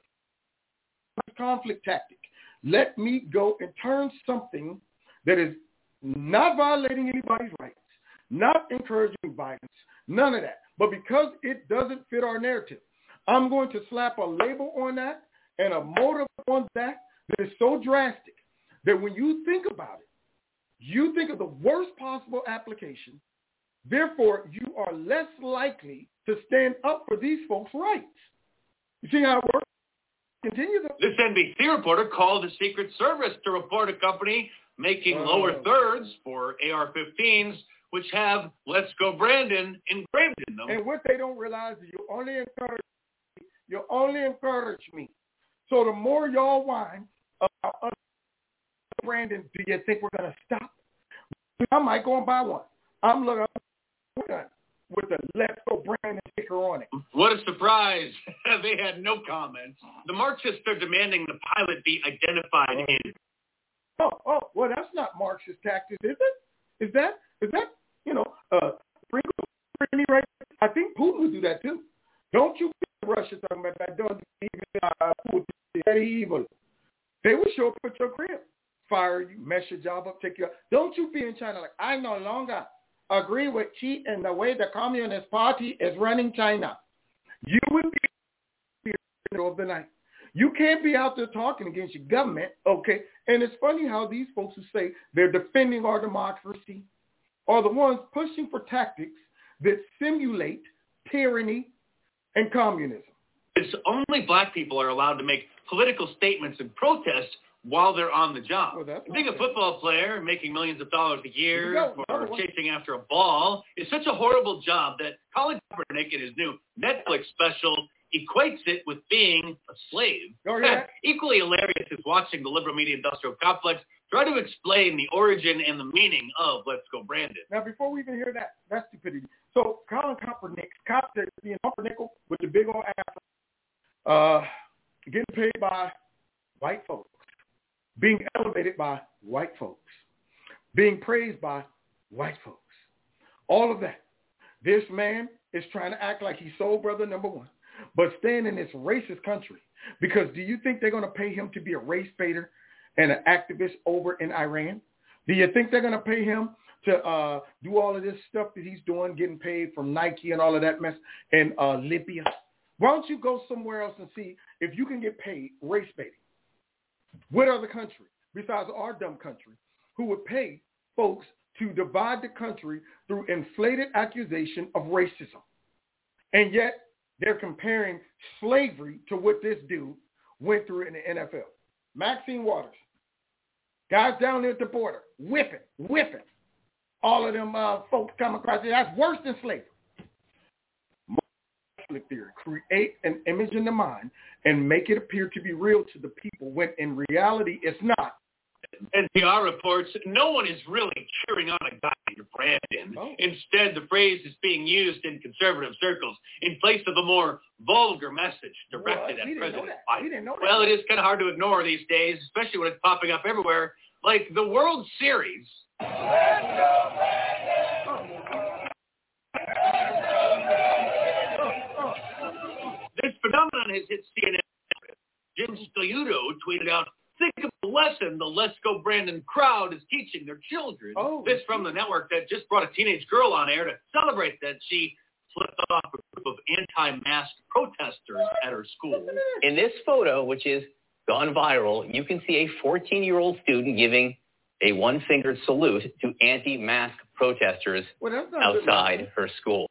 Conflict tactic. Let me go and turn something that is not violating anybody's rights, not encouraging violence, none of that. But because it doesn't fit our narrative, I'm going to slap a label on that and a motive on that that is so drastic that when you think about it, you think of the worst possible application. Therefore, you are less likely to stand up for these folks' rights. You see how it works? Continue. The- this N B C reporter called the Secret Service to report a company making uh, lower thirds for A R fifteens, which have "Let's Go Brandon" engraved in them. And what they don't realize is you only encourage me. You only encourage me. So the more y'all whine about us, Brandon, do you think we're going to stop? I might go and buy one. I'm looking. with a Let's Go Brandon sticker on it. What a surprise. They had no comments. The Marxists are demanding the pilot be identified oh. in. Oh, oh, well, that's not Marxist tactics, is it? Is that, is that, you know, uh, right? I think Putin would do that too. Don't you be Russia talking about that? Don't even uh, Putin very evil. They will show up at your crib, fire you, mess your job up, take you out. Don't you be in China like, I no longer agree with Xi and the way the Communist Party is running China. You would be in the middle of the night. You can't be out there talking against your government, okay? And it's funny how these folks who say they're defending our democracy are the ones pushing for tactics that simulate tyranny and communism. It's only black people are allowed to make political statements and protest while they're on the job. Well, Being a football player, making millions of dollars a year for chasing after a ball is such a horrible job that Colin Kaepernick in his new Netflix special equates it with being a slave. Oh, yeah. Equally hilarious is watching the liberal media industrial complex try to explain the origin and the meaning of Let's Go Brandon. Now, before we even hear that, that's stupidity. So Colin Kaepernick, Kaepernick being Pumpernickel with the big old ass, uh, getting paid by white folks, being elevated by white folks, being praised by white folks. All of that. This man is trying to act like he's soul brother number one, but staying in this racist country. Because do you think they're going to pay him to be a race baiter and an activist over in Iran? Do you think they're going to pay him to uh, do all of this stuff that he's doing, getting paid from Nike and all of that mess in uh, Libya? Why don't you go somewhere else and see if you can get paid race baiting? What other country, besides our dumb country, who would pay folks to divide the country through inflated accusation of racism? And yet they're comparing slavery to what this dude went through in the N F L. Maxine Waters, guys down there at the border, whipping, whipping. All of them uh, folks come across it. That's worse than slavery. Theory, create an image in the mind and make it appear to be real to the people when in reality it's not. N P R reports no one is really cheering on a guy named Brandon. Oh. Instead, the phrase is being used in conservative circles in place of a more vulgar message directed well, at President Biden. Biden. Know well, that. it is kind of hard to ignore these days, especially when it's popping up everywhere, like the World Series. This phenomenon has hit C N N. Jim Scalluto tweeted out, think of the lesson the Let's Go Brandon crowd is teaching their children. Oh, this from the network that just brought a teenage girl on air to celebrate that she flipped off a group of anti-mask protesters at her school. In this photo, which is gone viral, you can see a fourteen-year-old student giving a one-fingered salute to anti-mask protesters well, outside her school.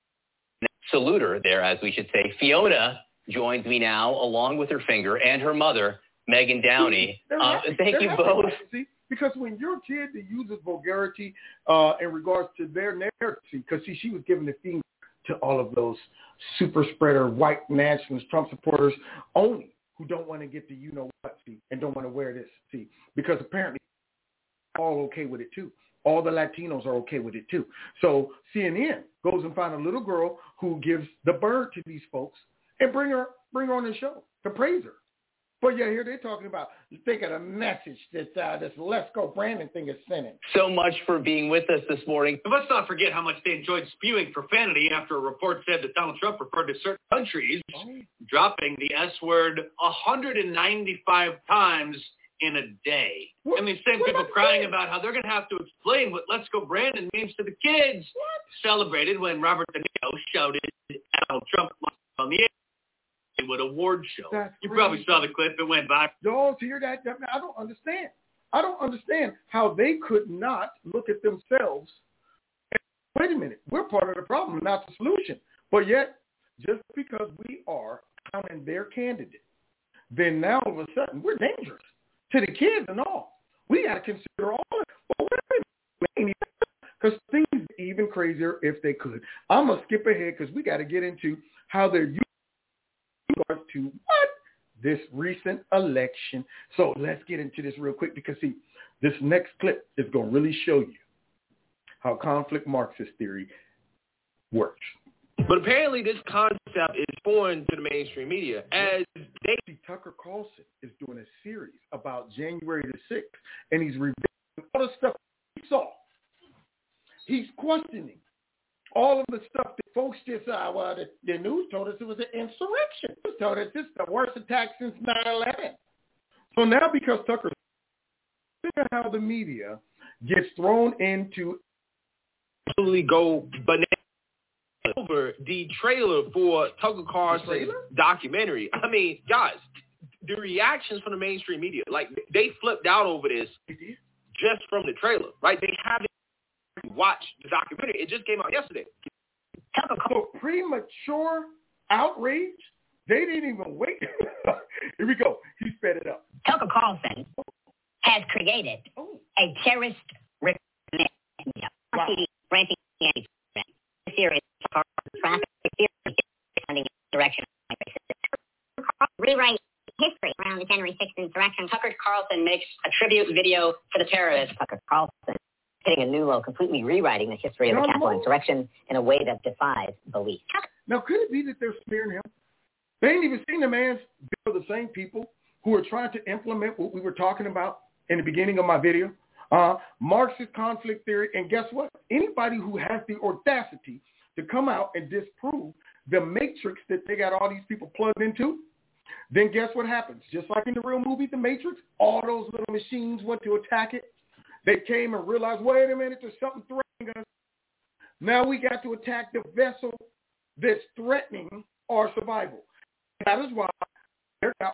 Salute her there, as we should say. Fiona joins me now, along with her finger, and her mother, Megan Downey. Uh, thank you both. See, because when your kid that uses vulgarity uh, in regards to their narrative, because see, she was giving the finger to all of those super spreader white nationalist Trump supporters only who don't want to get the you know what, see, and don't want to wear this, see, because apparently all okay with it too. All the Latinos are okay with it too. So C N N goes and finds a little girl who gives the bird to these folks and bring her bring her on the show to praise her. But yeah, here they're talking about think of the message that uh, this Let's Go Brandon thing is sending. So much for being with us this morning. And let's not forget how much they enjoyed spewing profanity after a report said that Donald Trump referred to certain countries, oh. dropping the S word one hundred ninety-five times in a day. What? And these same what people crying saying? about how they're going to have to explain what Let's Go Brandon means to the kids. What? Celebrated when Robert De Niro shouted at Donald Trump on the Hollywood award show. That's you crazy. Probably saw the clip. It went by. Don't hear that. I don't understand. I don't understand how they could not look at themselves and, wait a minute, we're part of the problem, not the solution. But yet, just because we are counting their candidate, then now all of a sudden we're dangerous to the kids and all. We got to consider all of it. But wait a minute, because things are even crazier if they could. I'm going to skip ahead because we got to get into how they're using regards to what? This recent election. So let's get into this real quick because, see, this next clip is going to really show you how conflict Marxist theory works. But apparently this concept is foreign to the mainstream media. As they Tucker Carlson is doing a series about January the sixth, and he's revealing all the stuff he saw. He's questioning all of the stuff that folks just, uh, well, the, the news told us it was an insurrection. It told us this is the worst attack since nine eleven. So now because Tucker, figure how the media gets thrown into absolutely go bananas over the trailer for Tucker Carlson's documentary. I mean, guys, the reactions from the mainstream media, like they flipped out over this just from the trailer, right? They haven't watched the documentary. It just came out yesterday. So premature outrage, they didn't even wait. Here we go. He sped it up. Tucker Carlson has created a terrorist media. Wow. Ranking series direction. Rewrite history around the January sixth insurrection. Tucker Carlson makes a tribute video for the terrorists. Tucker Carlson hitting a new low, completely rewriting the history of the Capitol insurrection in a way that defies belief. Now, could it be that they're smearing him? They ain't even seen the man's bill. The same people who are trying to implement what we were talking about in the beginning of my video, uh, Marxist conflict theory. And guess what? Anybody who has the audacity to come out and disprove the matrix that they got all these people plugged into, then guess what happens? Just like in the real movie, The Matrix, all those little machines went to attack it. They came and realized, wait a minute, there's something threatening us. Now we got to attack the vessel that's threatening our survival. That is why they're out.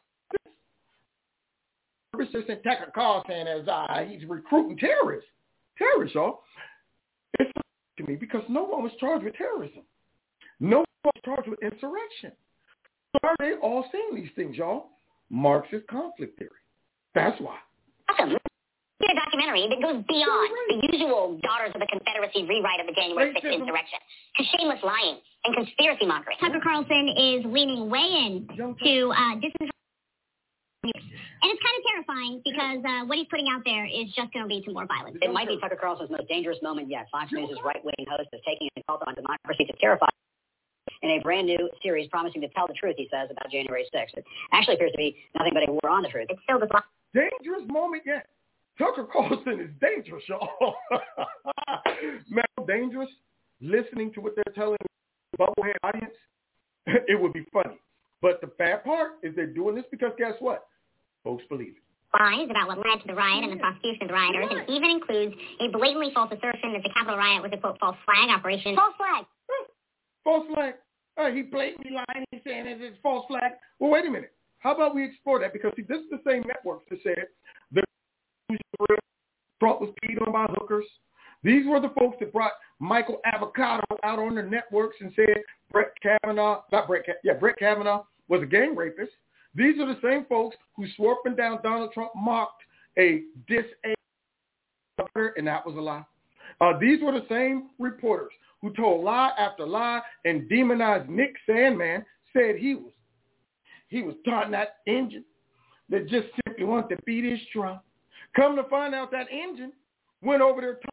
Resistant Tucker Carlson as uh, he's recruiting terrorists. Terrorists, y'all. It's to me because no one was charged with terrorism. No one was charged with insurrection. So are they all saying these things, y'all? Marxist conflict theory. That's why. Awesome. A documentary that goes beyond the usual Daughters of the Confederacy rewrite of the January sixth insurrection to shameless lying and conspiracy mongering. Tucker Carlson is leaning way in to uh, disinformation. And it's kind of terrifying because uh, what he's putting out there is just going to lead to more violence. It might be Tucker Carlson's most dangerous moment yet. Fox News' right-wing host is taking an assault on democracy to terrify in a brand new series promising to tell the truth, he says, about January sixth. It actually appears to be nothing but a war on the truth. It's still the dangerous moment yet. Tucker Carlson is dangerous, y'all. Man, dangerous. Listening to what they're telling the bubblehead audience, it would be funny. But the bad part is they're doing this because guess what? Folks believe it. Lies about what led to the riot and the prosecution of the rioters, and even includes a blatantly false assertion that the Capitol riot was a, quote, false flag operation. False flag. False flag. Uh, he blatantly lying. He's saying it's false flag. Well, wait a minute. How about we explore that? Because, see, this is the same networks that said the Trump was peed on by hookers. These were the folks that brought Michael Avocado out on the networks and said Brett Kavanaugh, not Brett, yeah, Brett Kavanaugh was a gang rapist. These are the same folks who swore up and down Donald Trump mocked a disabled, and that was a lie. Uh, these were the same reporters who told lie after lie and demonized Nick Sandmann, said he was he was taunting that engine that just simply wanted to beat his drum. Come to find out that engine went over there.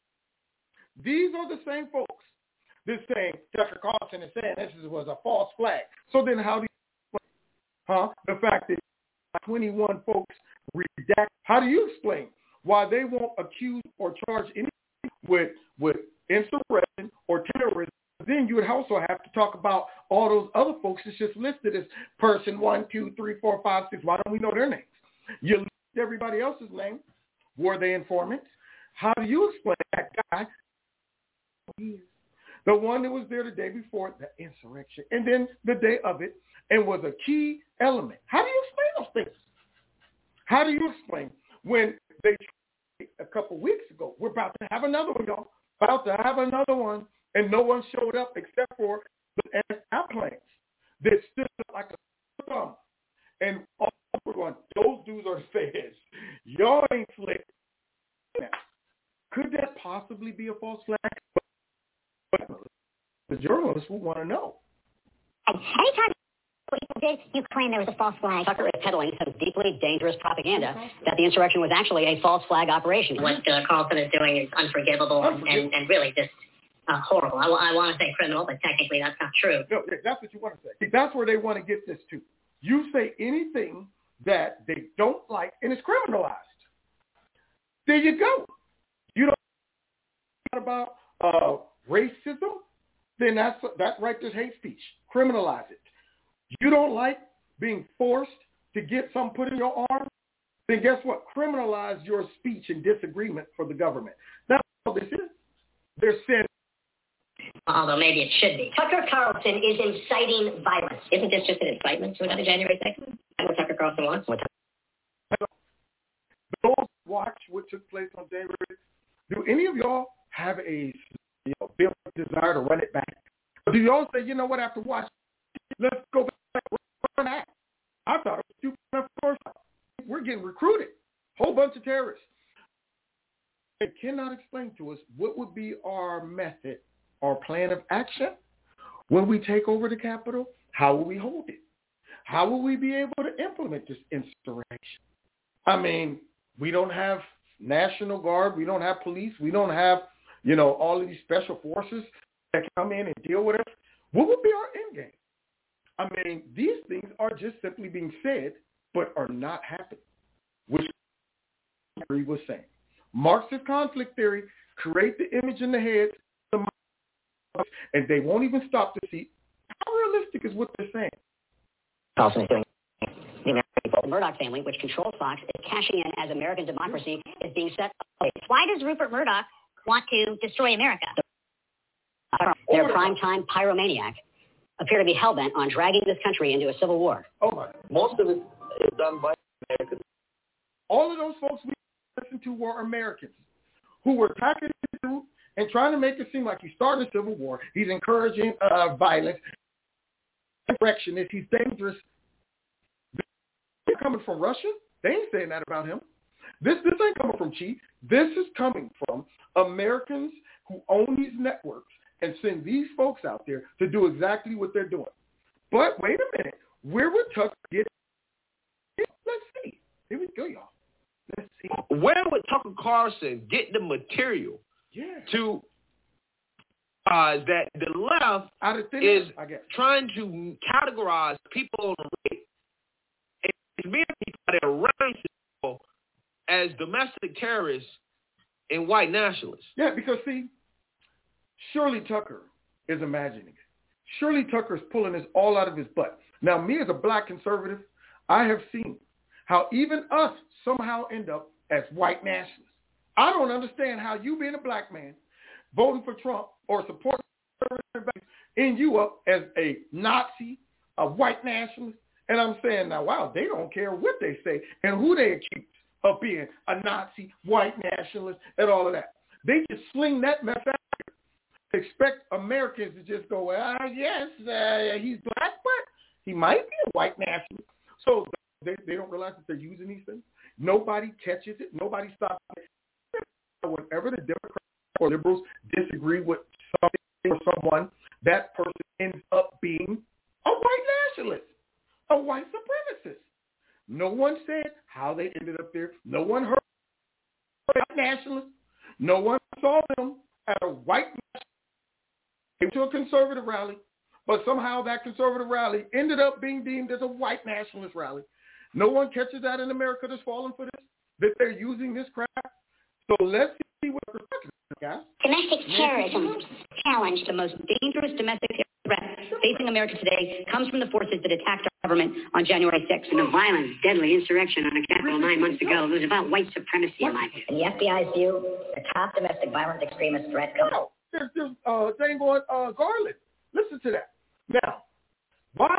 These are the same folks that saying Tucker Carlson is saying this was a false flag. So then how do you explain, huh? The fact that twenty-one folks redact, how do you explain why they won't accuse or charge anyone with, with insurrection or terrorism? Then you would also have to talk about all those other folks that's just listed as person one, two, three, four, five, six. Why don't we know their names? You list everybody else's name. Were they informants? How do you explain that guy? The one that was there the day before the insurrection and then the day of it and was a key element. How do you explain those things? How do you explain when they a couple weeks ago, we're about to have another one, y'all. About to have another one, and no one showed up except for the airplanes that stood up like a thumb. And all one, those dudes are the feds. Y'all ain't slick. Could that possibly be a false flag? But the journalists will want to know. Anytime did, you claim there was a false flag. Tucker is peddling some deeply dangerous propaganda that the insurrection was actually a false flag operation. What uh, Carlson is doing is unforgivable, unforgivable. And, and really just uh, horrible. I, I want to say criminal, but technically that's not true. No, that's what you want to say. That's where they want to get this to. You say anything that they don't like, and it's criminalized. There you go. You don't know about uh, racism, then that's that right there's hate speech. Criminalize it. You don't like being forced to get something put in your arm, then guess what? Criminalize your speech and disagreement for the government. That's all this is. They're saying. Although maybe it should be. Tucker Carlson is inciting violence. Isn't this just an incitement to another January sixth? That's what Tucker Carlson wants. Those watch what took place on January sixth. Do any of y'all have a you know, feel desire to run it back? Or do y'all say, you know what, after watching, let's go back and run that? I thought it was stupid enough first time. We're getting recruited. Whole bunch of terrorists. They cannot explain to us what would be our method, our plan of action when we take over the Capitol. How will we hold it? How will we be able to implement this insurrection? I mean, we don't have National Guard. We don't have police. We don't have, you know, all of these special forces that come in and deal with us. What would be our end game? I mean, these things are just simply being said, but are not happening, which Gary was saying. Marxist conflict theory, create the image in the head, and they won't even stop to see how realistic is what they're saying. Carlson is doing the American people. The Murdoch family, which controls Fox, is cashing in as American democracy is being set up. Why does Rupert Murdoch want to destroy America? Their primetime pyromaniac appear to be hell-bent on dragging this country into a civil war. Oh, my. Most of it is done by Americans. All of those folks we listened to were Americans who were attacking the and trying to make it seem like he's starting a civil war. He's encouraging uh, violence. Insurrectionist. He's dangerous. They're coming from Russia. They ain't saying that about him. This this ain't coming from Chi. This is coming from Americans who own these networks and send these folks out there to do exactly what they're doing. But wait a minute. Where would Tucker get it? Let's see. Here we go, y'all. Let's see. Where would Tucker Carlson get the material yeah. to uh, that the left Out of thin is I guess. trying to categorize people on the right and mere people that are racist as domestic terrorists and white nationalists? Yeah, because see, Shirley Tucker is imagining it. Shirley Tucker is pulling this all out of his butt. Now, me as a black conservative, I have seen how even us somehow end up as white nationalists. I don't understand how you being a black man, voting for Trump or supporting end you up as a Nazi, a white nationalist. And I'm saying now, wow, they don't care what they say and who they accuse of being a Nazi, white nationalist, and all of that. They just sling that mess out. Expect Americans to just go, ah, yes, uh, he's black, but he might be a white nationalist. So they, they don't realize that they're using these things. Nobody catches it. Nobody stops it. Whenever the Democrats or liberals disagree with something or someone, that person ends up being a white nationalist, a white supremacist. No one said how they ended up there. No one heard white nationalists. No one saw them at a white nationalist. Came to a conservative rally, but somehow that conservative rally ended up being deemed as a white nationalist rally. No one catches that in America that's falling for this, that they're using this crap. So let's see what we're talking about, guys. Domestic terrorism challenge. The most dangerous domestic threat facing America today comes from the forces that attacked our government on January sixth. In a violent, deadly insurrection on the Capitol nine months ago, it was about white supremacy, in my view. In the F B I's view, the top domestic violent extremist threat comes. No, there's, there's uh, thing going uh, Garland. Listen to that. Now, why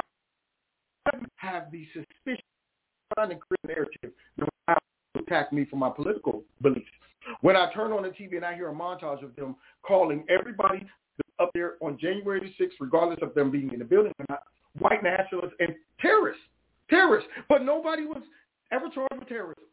have the suspicion trying to create a narrative that will attack me for my political beliefs? When I turn on the T V and I hear a montage of them calling everybody up there on January the sixth, regardless of them being in the building or not, white nationalists and terrorists, terrorists, but nobody was ever charged with terrorism.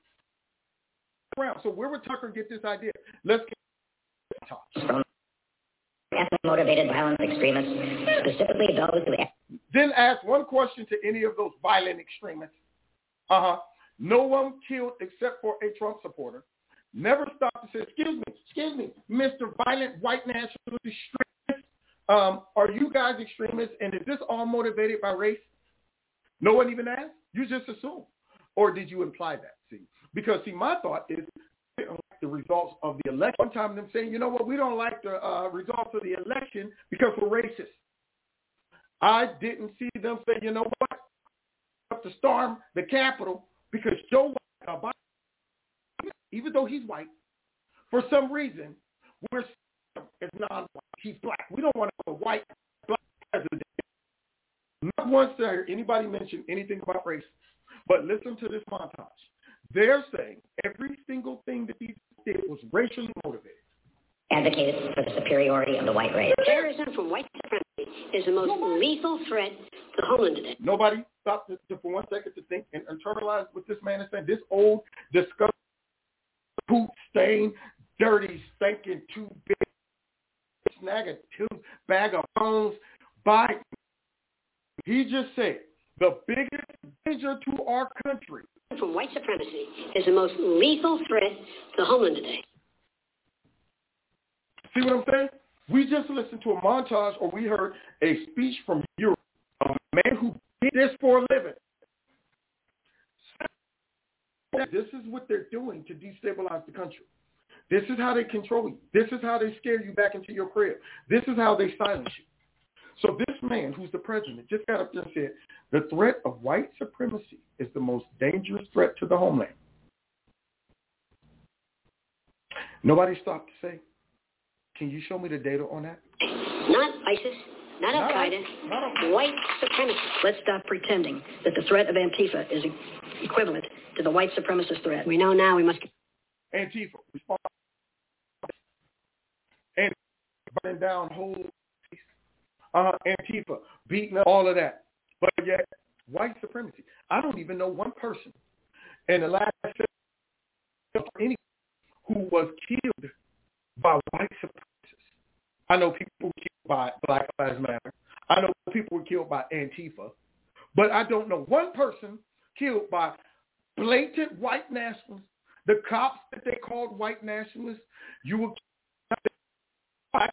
So where would Tucker get this idea? Let's get talk. Ethnic-motivated violent extremists, specifically those who... Then ask one question to any of those violent extremists. Uh-huh. No one killed except for a Trump supporter. Never stopped to say, excuse me, excuse me, Mister Violent White Nationalist, Um, are you guys extremists, and is this all motivated by race? No one even asked? You just assume. Or did you imply that? See, because, see, my thought is the results of the election. One time them saying, you know what, we don't like the uh, results of the election because we're racist. I didn't see them say, you know what, up to storm the Capitol because Joe Biden, even though he's white, for some reason, we're as non-white. He's black. We don't want a white black president. Not once did I hear anybody mention anything about race, but listen to this montage. They're saying every single thing that he did was racially motivated. Advocated for the superiority of the white race. Terrorism from white supremacy is the most lethal threat to the homeland today. Nobody stopped to, to, for one second to think and internalize what this man is saying. This old, disgusting, poop stained, dirty, stinking, too big, snag a two bag of bones. Biden. He just said the biggest danger to our country from white supremacy is the most lethal threat to the homeland today. See what I'm saying? We just listened to a montage, or we heard a speech from Europe of a man who did this for a living. This is what they're doing to destabilize the country. This is how they control you. This is how they scare you back into your crib. This is how they silence you. So this man, who's the president, just got up there and said, the threat of white supremacy is the most dangerous threat to the homeland. Nobody stopped to say, can you show me the data on that? Not ISIS, not Al-Qaeda, white supremacy. Let's stop pretending that the threat of Antifa is equivalent to the white supremacist threat. We know now we must... Antifa, respond. And burning down whole... Uh, Antifa, beating up, all of that. But yet, white supremacy. I don't even know one person in the last any who was killed by white supremacists. I know people were killed by Black Lives Matter. I know people were killed by Antifa. But I don't know one person killed by blatant white nationalists. The cops that they called white nationalists, you were killed.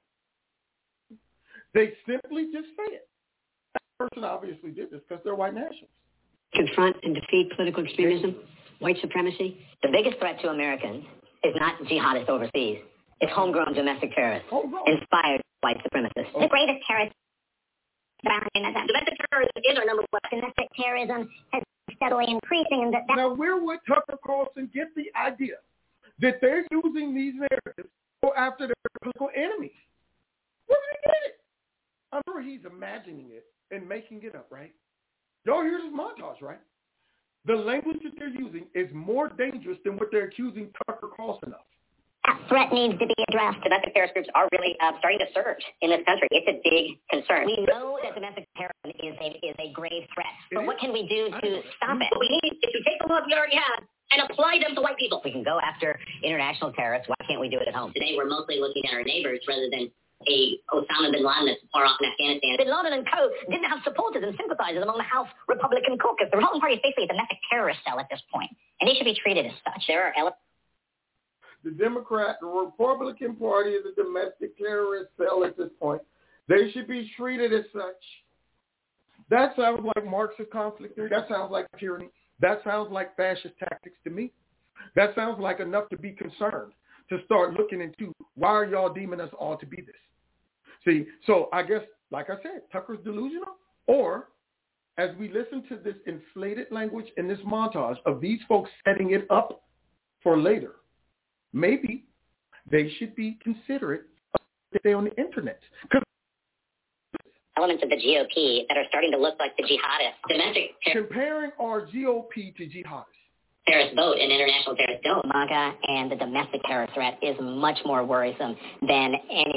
They simply just say it. That person obviously did this because they're white nationalists. Confront and defeat political extremism, white supremacy. The biggest threat to Americans is not jihadists overseas. It's homegrown domestic terrorists, homegrown. Inspired white supremacists. The greatest terrorist. Domestic terrorism is our number one. Domestic terrorism has been steadily increasing. And that, that now, where would Tucker Carlson get the idea that they're using these narratives to go after their political enemies? Where did he get it? I'm sure he's imagining it and making it up, right? Y'all hear this montage, right? The language that they're using is more dangerous than what they're accusing Tucker Carlson of. That threat needs to be addressed. Domestic terrorist groups are really uh, starting to surge in this country. It's a big concern. We know that domestic terrorism is a, is a grave threat. But what can we do to stop it? What we need is to take the laws we already have and apply them to white people. We can go after international terrorists. Why can't we do it at home? Today, we're mostly looking at our neighbors rather than a Osama bin Laden that's far off in Afghanistan. Bin Laden and co. didn't have supporters and sympathizers among the House Republican caucus. The Republican Party is basically a domestic terrorist cell at this point, and they should be treated as such. There are elements. The Democrat, the Republican Party is a domestic terrorist cell at this point. They should be treated as such. That sounds like Marxist conflict theory. That sounds like tyranny. That sounds like fascist tactics to me. That sounds like enough to be concerned to start looking into why are y'all deeming us all to be this? See, so I guess, like I said, Tucker's delusional, or as we listen to this inflated language in this montage of these folks setting it up for later, maybe they should be considerate of what they on the internet. Elements of the G O P that are starting to look like the jihadists. Domestic ter- Comparing our G O P to jihadists. Terrorist vote and international terrorists don't. MAGA and the domestic terror threat is much more worrisome than any.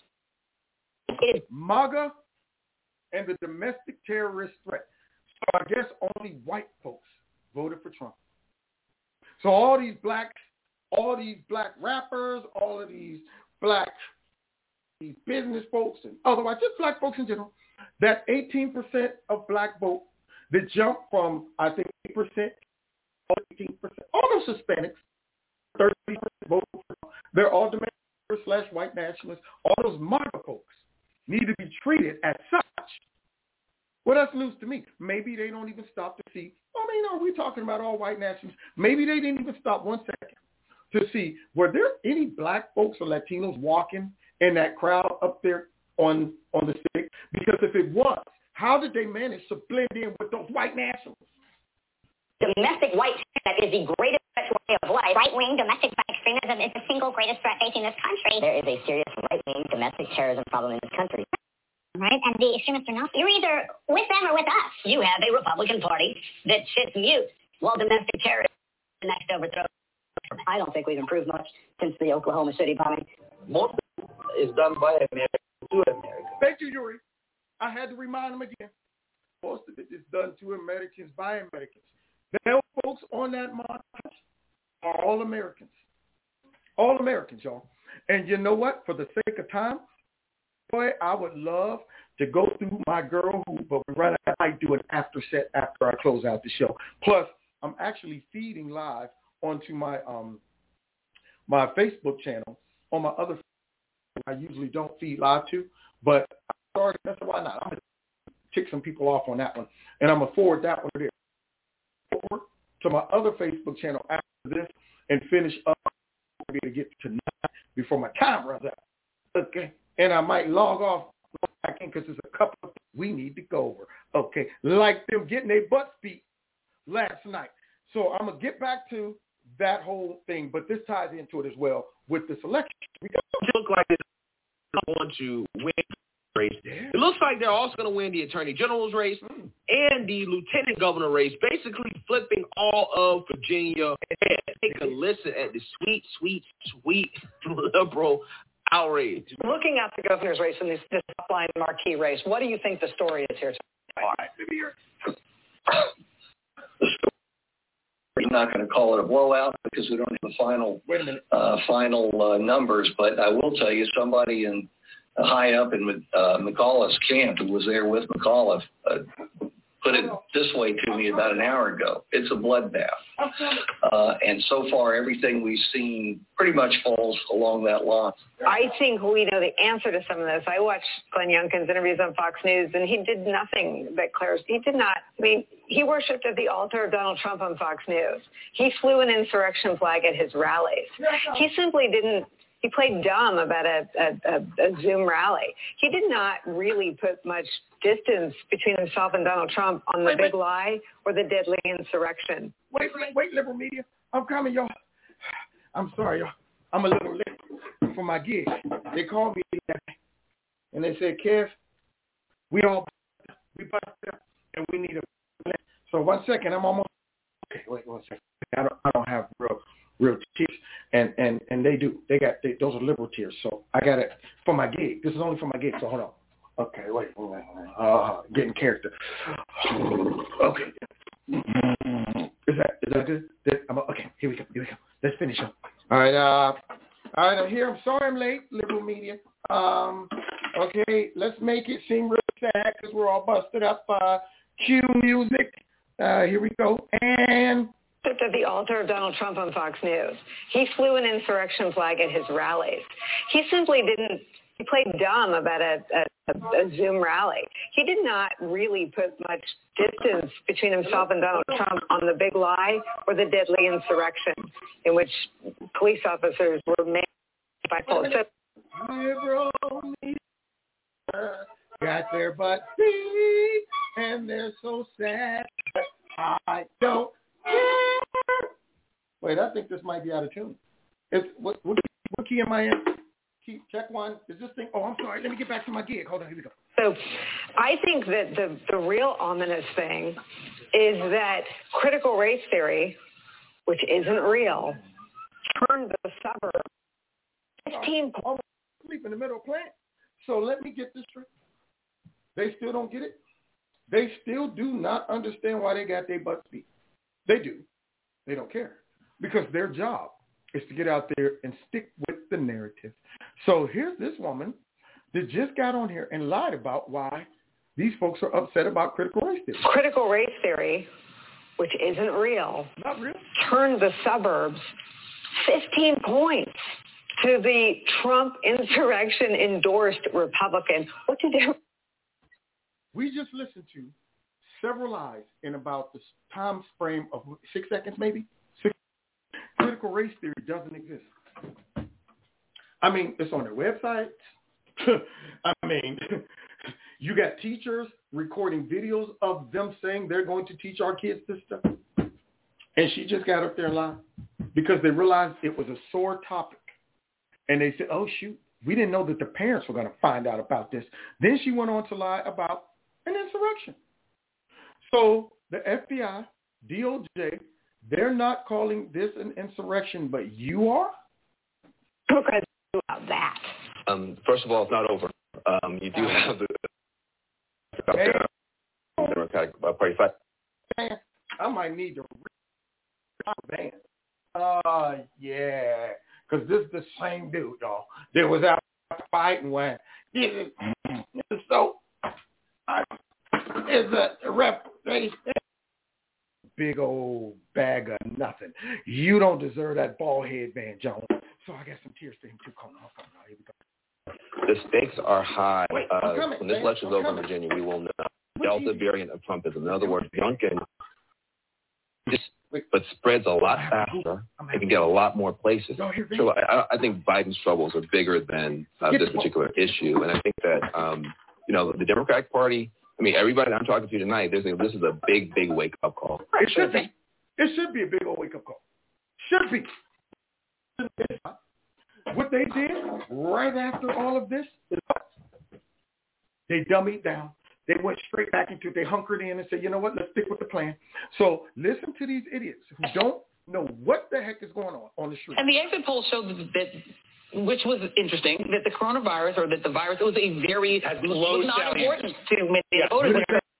MAGA and the domestic terrorist threat. So I guess only white folks voted for Trump. So all these black, all these black rappers, all of these black these business folks and otherwise just black folks in general, that eighteen percent of black vote that jumped from I think eight percent eighteen percent. All those Hispanics, thirty percent vote for Trump. They're all domestic slash white nationalists. All those MAGA folks need to be treated as such. Well, that's news to me. Maybe they don't even stop to see. I mean, are we talking about all white nationalists? Maybe they didn't even stop one second to see, were there any black folks or Latinos walking in that crowd up there on, on the stick? Because if it was, how did they manage to blend in with those white nationalists? Domestic white terror is the greatest threat to our way of life. Right-wing domestic extremism is the single greatest threat facing this country. There is a serious right-wing domestic terrorism problem in this country. Right, and the extremists are not. You're either with them or with us. You have a Republican Party that sits mute while domestic terrorism is the next overthrow. I don't think we've improved much since the Oklahoma City bombing. Most of it is done by America to America. Thank you, Yuri. I had to remind them again. Most of it is done to Americans by Americans. The folks on that march are all Americans. All Americans, y'all. And you know what? For the sake of time, boy, I would love to go through my girl who, but we run. I might do an after set after I close out the show. Plus, I'm actually feeding live onto my um my Facebook channel on my other. I usually don't feed live to, but I started. That's why not. I'm gonna tick some people off on that one, and I'm gonna forward that one there forward to my other Facebook channel after this and finish up to get tonight before my time runs out. Okay. And I might log off back in because there's a couple of things we need to go over. Okay. Like them getting their butts beat last night. So I'm going to get back to that whole thing, but this ties into it as well with this election. We got to look like they're going to win the race. It looks like they're also going to win the attorney general's race mm. and the lieutenant governor race, basically flipping all of Virginia. Take a listen at the sweet, sweet, sweet liberal outrage. Looking at the governor's race and this, this top-line marquee race, what do you think the story is here? All right, maybe here. We're not going to call it a blowout because we don't have the final uh, final uh, numbers. But I will tell you, somebody in uh, high up in uh, McAuliffe's camp who was there with McAuliffe uh, put it this way to me about an hour ago. It's a bloodbath. Uh, and so far, everything we've seen pretty much falls along that line. I think we know the answer to some of this. I watched Glenn Youngkin's interviews on Fox News, and he did nothing but clarify. He did not. I mean, he worshipped at the altar of Donald Trump on Fox News. He flew an insurrection flag at his rallies. He simply didn't. He played dumb about a, a, a, a Zoom rally. He did not really put much distance between himself and Donald Trump on the wait, big wait. lie or the deadly insurrection. Wait, wait, wait, liberal media. I'm coming, y'all. I'm sorry, y'all. I'm a little late for my gig. They called me and they said, Kev, we all we busted up and we need a. So one second, I'm almost. Okay, wait one second. I don't. I don't have real. real tears, and, and, and they do. They got they, those are liberal tears. So I got it for my gig. This is only for my gig. So hold on. Okay, wait, wait, wait, wait. Uh, getting character. Okay. Is that is that good? I'm, okay, here we go. Here we go. Let's finish up. All right. Uh, all right. I'm here. I'm sorry I'm late. Liberal media. Um. Okay. Let's make it seem real sad because we're all busted up. Uh, cue music. Uh, here we go. And. At the altar of Donald Trump on Fox News. He flew an insurrection flag at his rallies. He simply didn't, he played dumb about a, a, a Zoom rally. He did not really put much distance between himself and Donald Trump on the big lie or the deadly insurrection in which police officers were made by folks. Liberal media got their butt beat and they're so sad. I don't Wait, I think this might be out of tune. It's what what, what key am I in? Key check one. Is this thing? Oh, I'm sorry. Let me get back to my gig. Hold on. Here we go. So, I think that the the real ominous thing is that critical race theory, which isn't real, turned the suburb fifteen points. Sleep in the middle of plant. So let me get this straight. They still don't get it. They still do not understand why they got their butts beat. They do. They don't care. Because their job is to get out there and stick with the narrative. So here's this woman that just got on here and lied about why these folks are upset about critical race theory. Critical race theory, which isn't real, Not real. turned the suburbs fifteen points to the Trump insurrection-endorsed Republican. What did they... We just listened to several lies in about the time frame of six seconds, maybe. Six. Critical race theory doesn't exist. I mean, it's on their website. I mean, you got teachers recording videos of them saying they're going to teach our kids this stuff. And she just got up there and lied because they realized it was a sore topic. And they said, oh, shoot, we didn't know that the parents were going to find out about this. Then she went on to lie about an insurrection. So the F B I, D O J, they're not calling this an insurrection, but you are? Okay, about that. Um, first of all, it's not over. Um, you do have the Hey. Democratic Party fight. I might need to ban. Uh, yeah, because this is the same dude, y'all. That was out fighting when so I, it's a rep. Big old bag of nothing. You don't deserve that bald head, Van Jones. So I got some tears for him too. Come on, come on. Here we go. The stakes are high. Wait, uh, coming, when this man. election is I'm over in coming. Virginia, we will know Delta variant of Trumpism. In other words, Youngkin just but spreads a lot faster. It can get a lot more places. So I, I think Biden's troubles are bigger than uh, this particular issue, and I think that um, you know the Democratic Party. I mean, everybody I'm talking to tonight, there's a, this is a big, big wake up call. It should be. It should be a big old wake up call. Should be. What they did right after all of this is they dummied down. They went straight back into it. They hunkered in and said, you know what, let's stick with the plan. So listen to these idiots who don't know what the heck is going on on the street. And the exit polls showed that, that, which was interesting, that the coronavirus or that the virus, it was a very, Has it low was not salience. important to many Yeah. voters,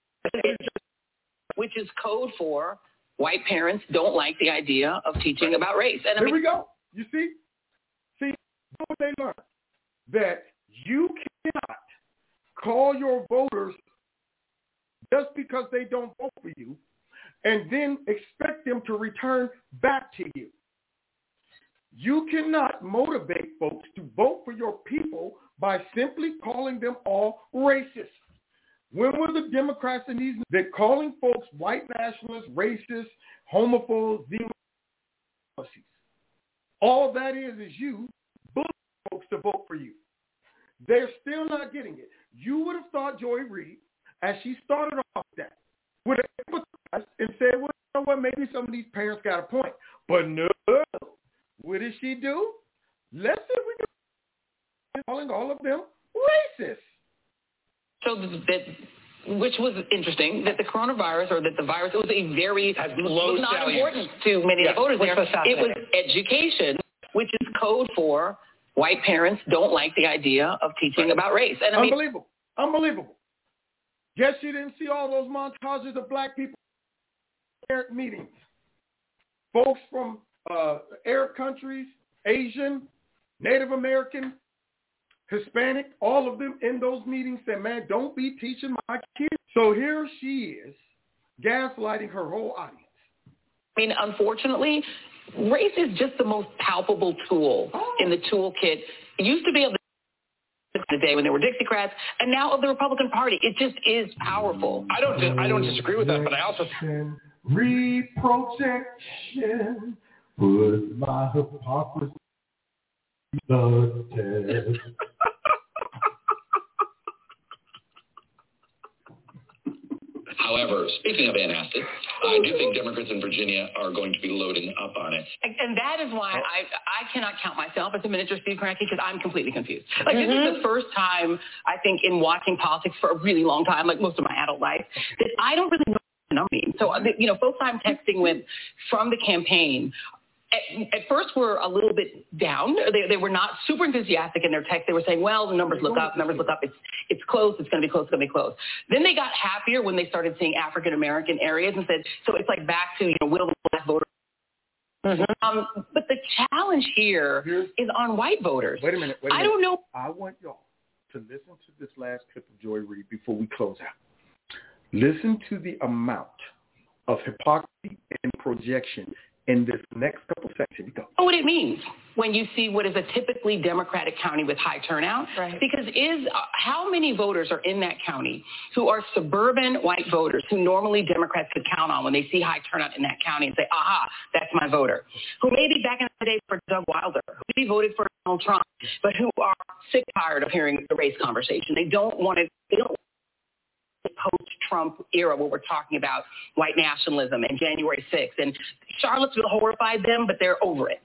which is code for white parents don't like the idea of teaching about race. And I Here mean, we go. You see? See, what they learned? That you cannot call your voters just because they don't vote for you and then expect them to return back to you. You cannot motivate folks to vote for your people by simply calling them all racist. When were the Democrats in these that calling folks white nationalists, racist, homophobes, xenophobes? All that is is you bullying folks to vote for you. They're still not getting it. You would have thought Joy Reid, as she started off that, would have empathized and said, well, you know what, maybe some of these parents got a point. But no. What did she do? Let's see if we can calling all of them racist. so that, which was interesting, that the coronavirus or that the virus, it was a very, Has it low was not salience. important to many Yeah. of the voters Which there. was It was education, which is code for white parents don't like the idea of teaching about race. And I mean, Unbelievable. Unbelievable. Guess you didn't see all those montages of black people at meetings. Folks from uh, Arab countries, Asian, Native American, Hispanic, all of them in those meetings said, man, don't be teaching my kids. So here she is, gaslighting her whole audience. I mean, unfortunately, race is just the most palpable tool Oh. in the toolkit. It used to be of the, the day when there were Dixiecrats, and now of the Republican Party. It just is powerful. I don't dis- I don't disagree with that, but I also Reprojection, put my hypocrisy to the test. However, speaking of antacid, I do think Democrats in Virginia are going to be loading up on it. And, and that is why I I cannot count myself as a miniature Steve Kronicki because I'm completely confused. Like this is the first time I think in watching politics for a really long time, like most of my adult life, that I don't really know what the number means. So you know, folks I'm texting with from the campaign. At, at first were a little bit down. They, they were not super enthusiastic in their text. They were saying, well, the numbers look up, numbers look up. It's it's close. It's going to be close. It's going to be close. Then they got happier when they started seeing African-American areas and said, so it's like back to, you know, will the black voter. Mm-hmm. Um, but the challenge here Here's, is on white voters. Wait a minute. Wait a I minute. don't know. I want y'all to listen to this last clip of Joy Reid before we close out. Listen to the amount of hypocrisy and projection in this next couple seconds. Here we go. Know what it means when you see what is a typically Democratic county with high turnout. Right. Because is uh, how many voters are in that county who are suburban white voters who normally Democrats could count on when they see high turnout in that county and say, aha, that's my voter, who maybe back in the day for Doug Wilder, who maybe voted for Donald Trump, but who are sick tired of hearing the race conversation. They don't want to, they don't post-Trump era where we're talking about white nationalism and January sixth. And Charlottesville horrified them, but they're over it.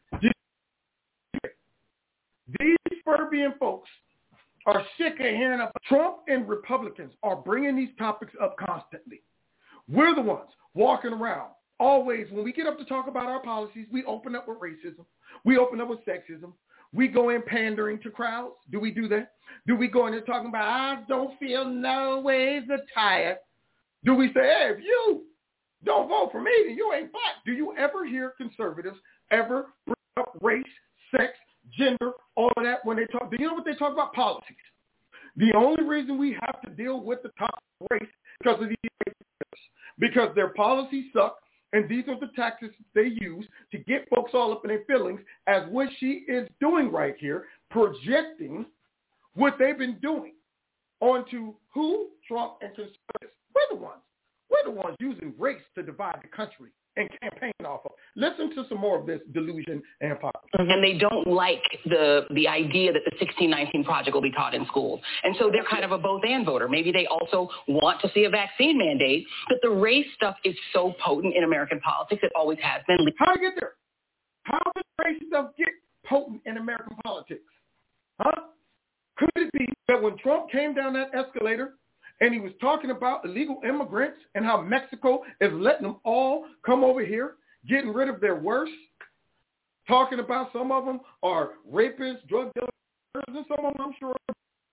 These suburban folks are sick of hearing about Trump, and Republicans are bringing these topics up constantly. We're the ones walking around. Always, when we get up to talk about our policies, we open up with racism. We open up with sexism. We go in pandering to crowds. Do we do that? Do we go in there talking about, I don't feel no ways tired? Do we say, hey, if you don't vote for me, then you ain't black? Do you ever hear conservatives ever bring up race, sex, gender, all of that when they talk? Do you know what they talk about? Policies. The only reason we have to deal with the topic of race because of these racists, because their policies suck, and these are the tactics they use to get folks all up in their feelings, as what she is doing right here, projecting what they've been doing onto who? Trump and conservatives. We're the ones. We're the ones using race to divide the country and campaign off of. Listen to some more of this delusion and hypocrisy. And they don't like the the idea that the sixteen nineteen Project will be taught in schools. And so they're kind of a both-and voter. Maybe they also want to see a vaccine mandate, but the race stuff is so potent in American politics. It always has been. How to get there? How does race stuff get potent in American politics? Huh? Could it be that when Trump came down that escalator and he was talking about illegal immigrants and how Mexico is letting them all come over here, getting rid of their worst, talking about some of them are rapists, drug dealers, and some of them I'm sure.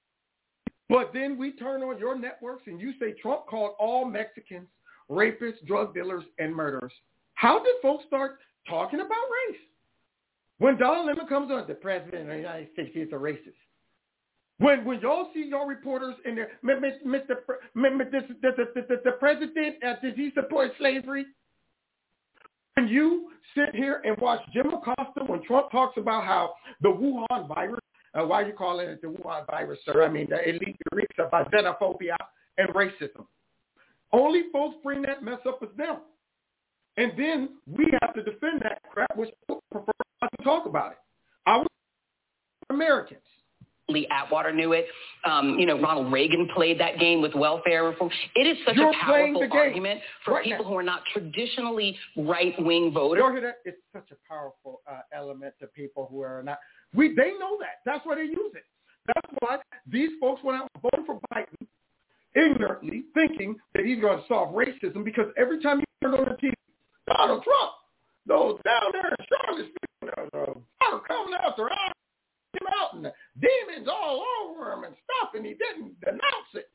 But then we turn on your networks and you say Trump called all Mexicans rapists, drug dealers, and murderers. How did folks start talking about race? When Donald Lemon comes on, the president of the United States is a racist. When when y'all see your reporters in there, Mister The president, uh, does he support slavery? When you sit here and watch Jim Acosta when Trump talks about how the Wuhan virus, uh, why are you calling it the Wuhan virus, sir? I mean, the elite reeks of xenophobia and racism. Only folks bring that mess up as them. And then we have to defend that crap, which folks prefer not to talk about it. Our Americans. Lee Atwater knew it. Um, you know, Ronald Reagan played that game with welfare reform. It is such You're a powerful argument for right people now. who are not traditionally right-wing voters. You hear that? It's such a powerful uh, element to people who are not. We they know that. That's why they use it. That's why these folks went out and voted for Biden ignorantly, thinking that he's going to solve racism, because every time you turn on the T V, Donald Trump, those down there in Charlottesville, uh, are coming after us. Him out and the demons all over him and stuff, and he didn't denounce it.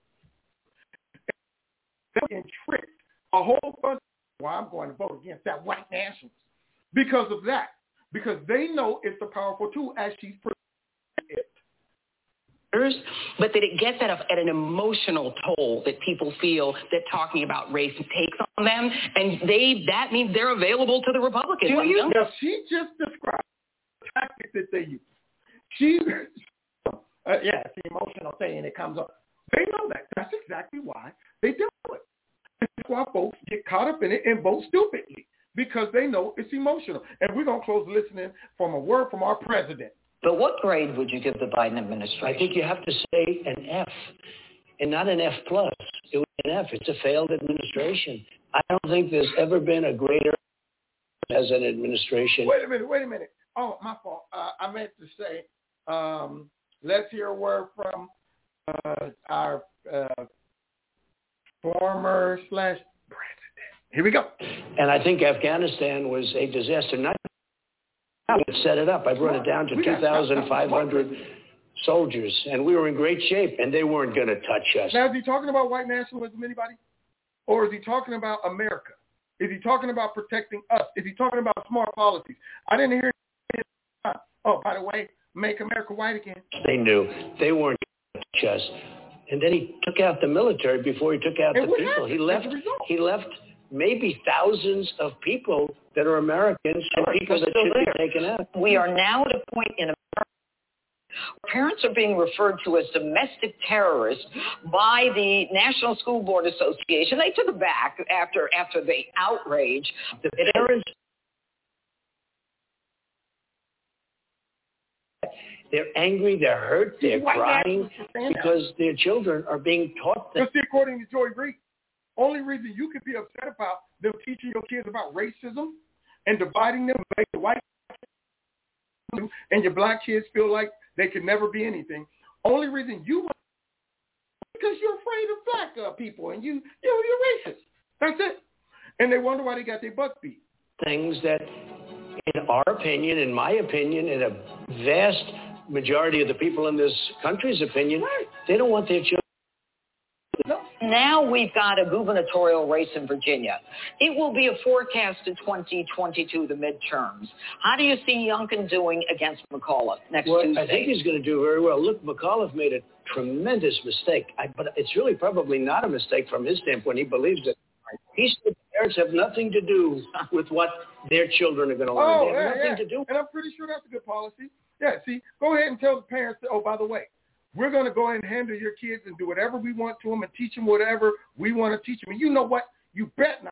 And tricked a whole bunch. Why I'm going to vote against that white nationalist because of that, because they know it's a powerful tool as she's presenting it. But that it gets at, a, at an emotional toll that people feel that talking about race takes on them, and they that means they're available to the Republicans. Do you? Now, she just described the tactic that they use. She, uh, yeah, it's the emotional thing, and it comes up. They know that. That's exactly why they do it. That's why folks get caught up in it and vote stupidly, because they know it's emotional. And we're going to close listening from a word from our president. But what grade would you give the Biden administration? I think you have to say an F, and not an F plus. It was an F. It's a failed administration. I don't think there's ever been a greater as an administration. Wait a minute, wait a minute. Oh, my fault. Uh, I meant to say, um, let's hear a word from uh, our uh, former slash president. Here we go. And I think Afghanistan was a disaster. Not I would set it up. I brought it down to two thousand five hundred soldiers, and we were in great shape, and they weren't going to touch us. Now, is he talking about white nationalism, anybody? Or is he talking about America? Is he talking about protecting us? Is he talking about smart policies? I didn't hear him. Oh, by the way, make America white again. They knew. They weren't going to touch us. And then he took out the military before he took out and the people. He left, he left maybe thousands of people that are Americans and people that should there. be taken out. We are now at a point in America where parents are being referred to as domestic terrorists by the National School Board Association. They took it back after after the outrage. The parents, they're angry, they're hurt, they're crying because their children are being taught that. Just see, according to Joy Reid, only reason you could be upset about them teaching your kids about racism and dividing them, make the white and your black kids feel like they can never be anything. Only reason you because you're afraid of black uh, people and you, you know, you're racist. That's it. And they wonder why they got their butt beat. Things that, in our opinion, in my opinion, in a vast majority of the people in this country's opinion, right. they don't want their children. Now we've got a gubernatorial race in Virginia. It will be a forecasted twenty twenty-two, the midterms. How do you see Youngkin doing against McAuliffe next well, Tuesday? I think he's going to do very well. Look, McAuliffe made a tremendous mistake, I, but it's really probably not a mistake from his standpoint. He believes it. He said parents have nothing to do with what their children are going to learn. Oh, they have yeah, nothing yeah. to do. And I'm pretty sure that's a good policy. Yeah, see, go ahead and tell the parents, oh, by the way, we're going to go ahead and handle your kids and do whatever we want to them and teach them whatever we want to teach them. And you know what? You bet not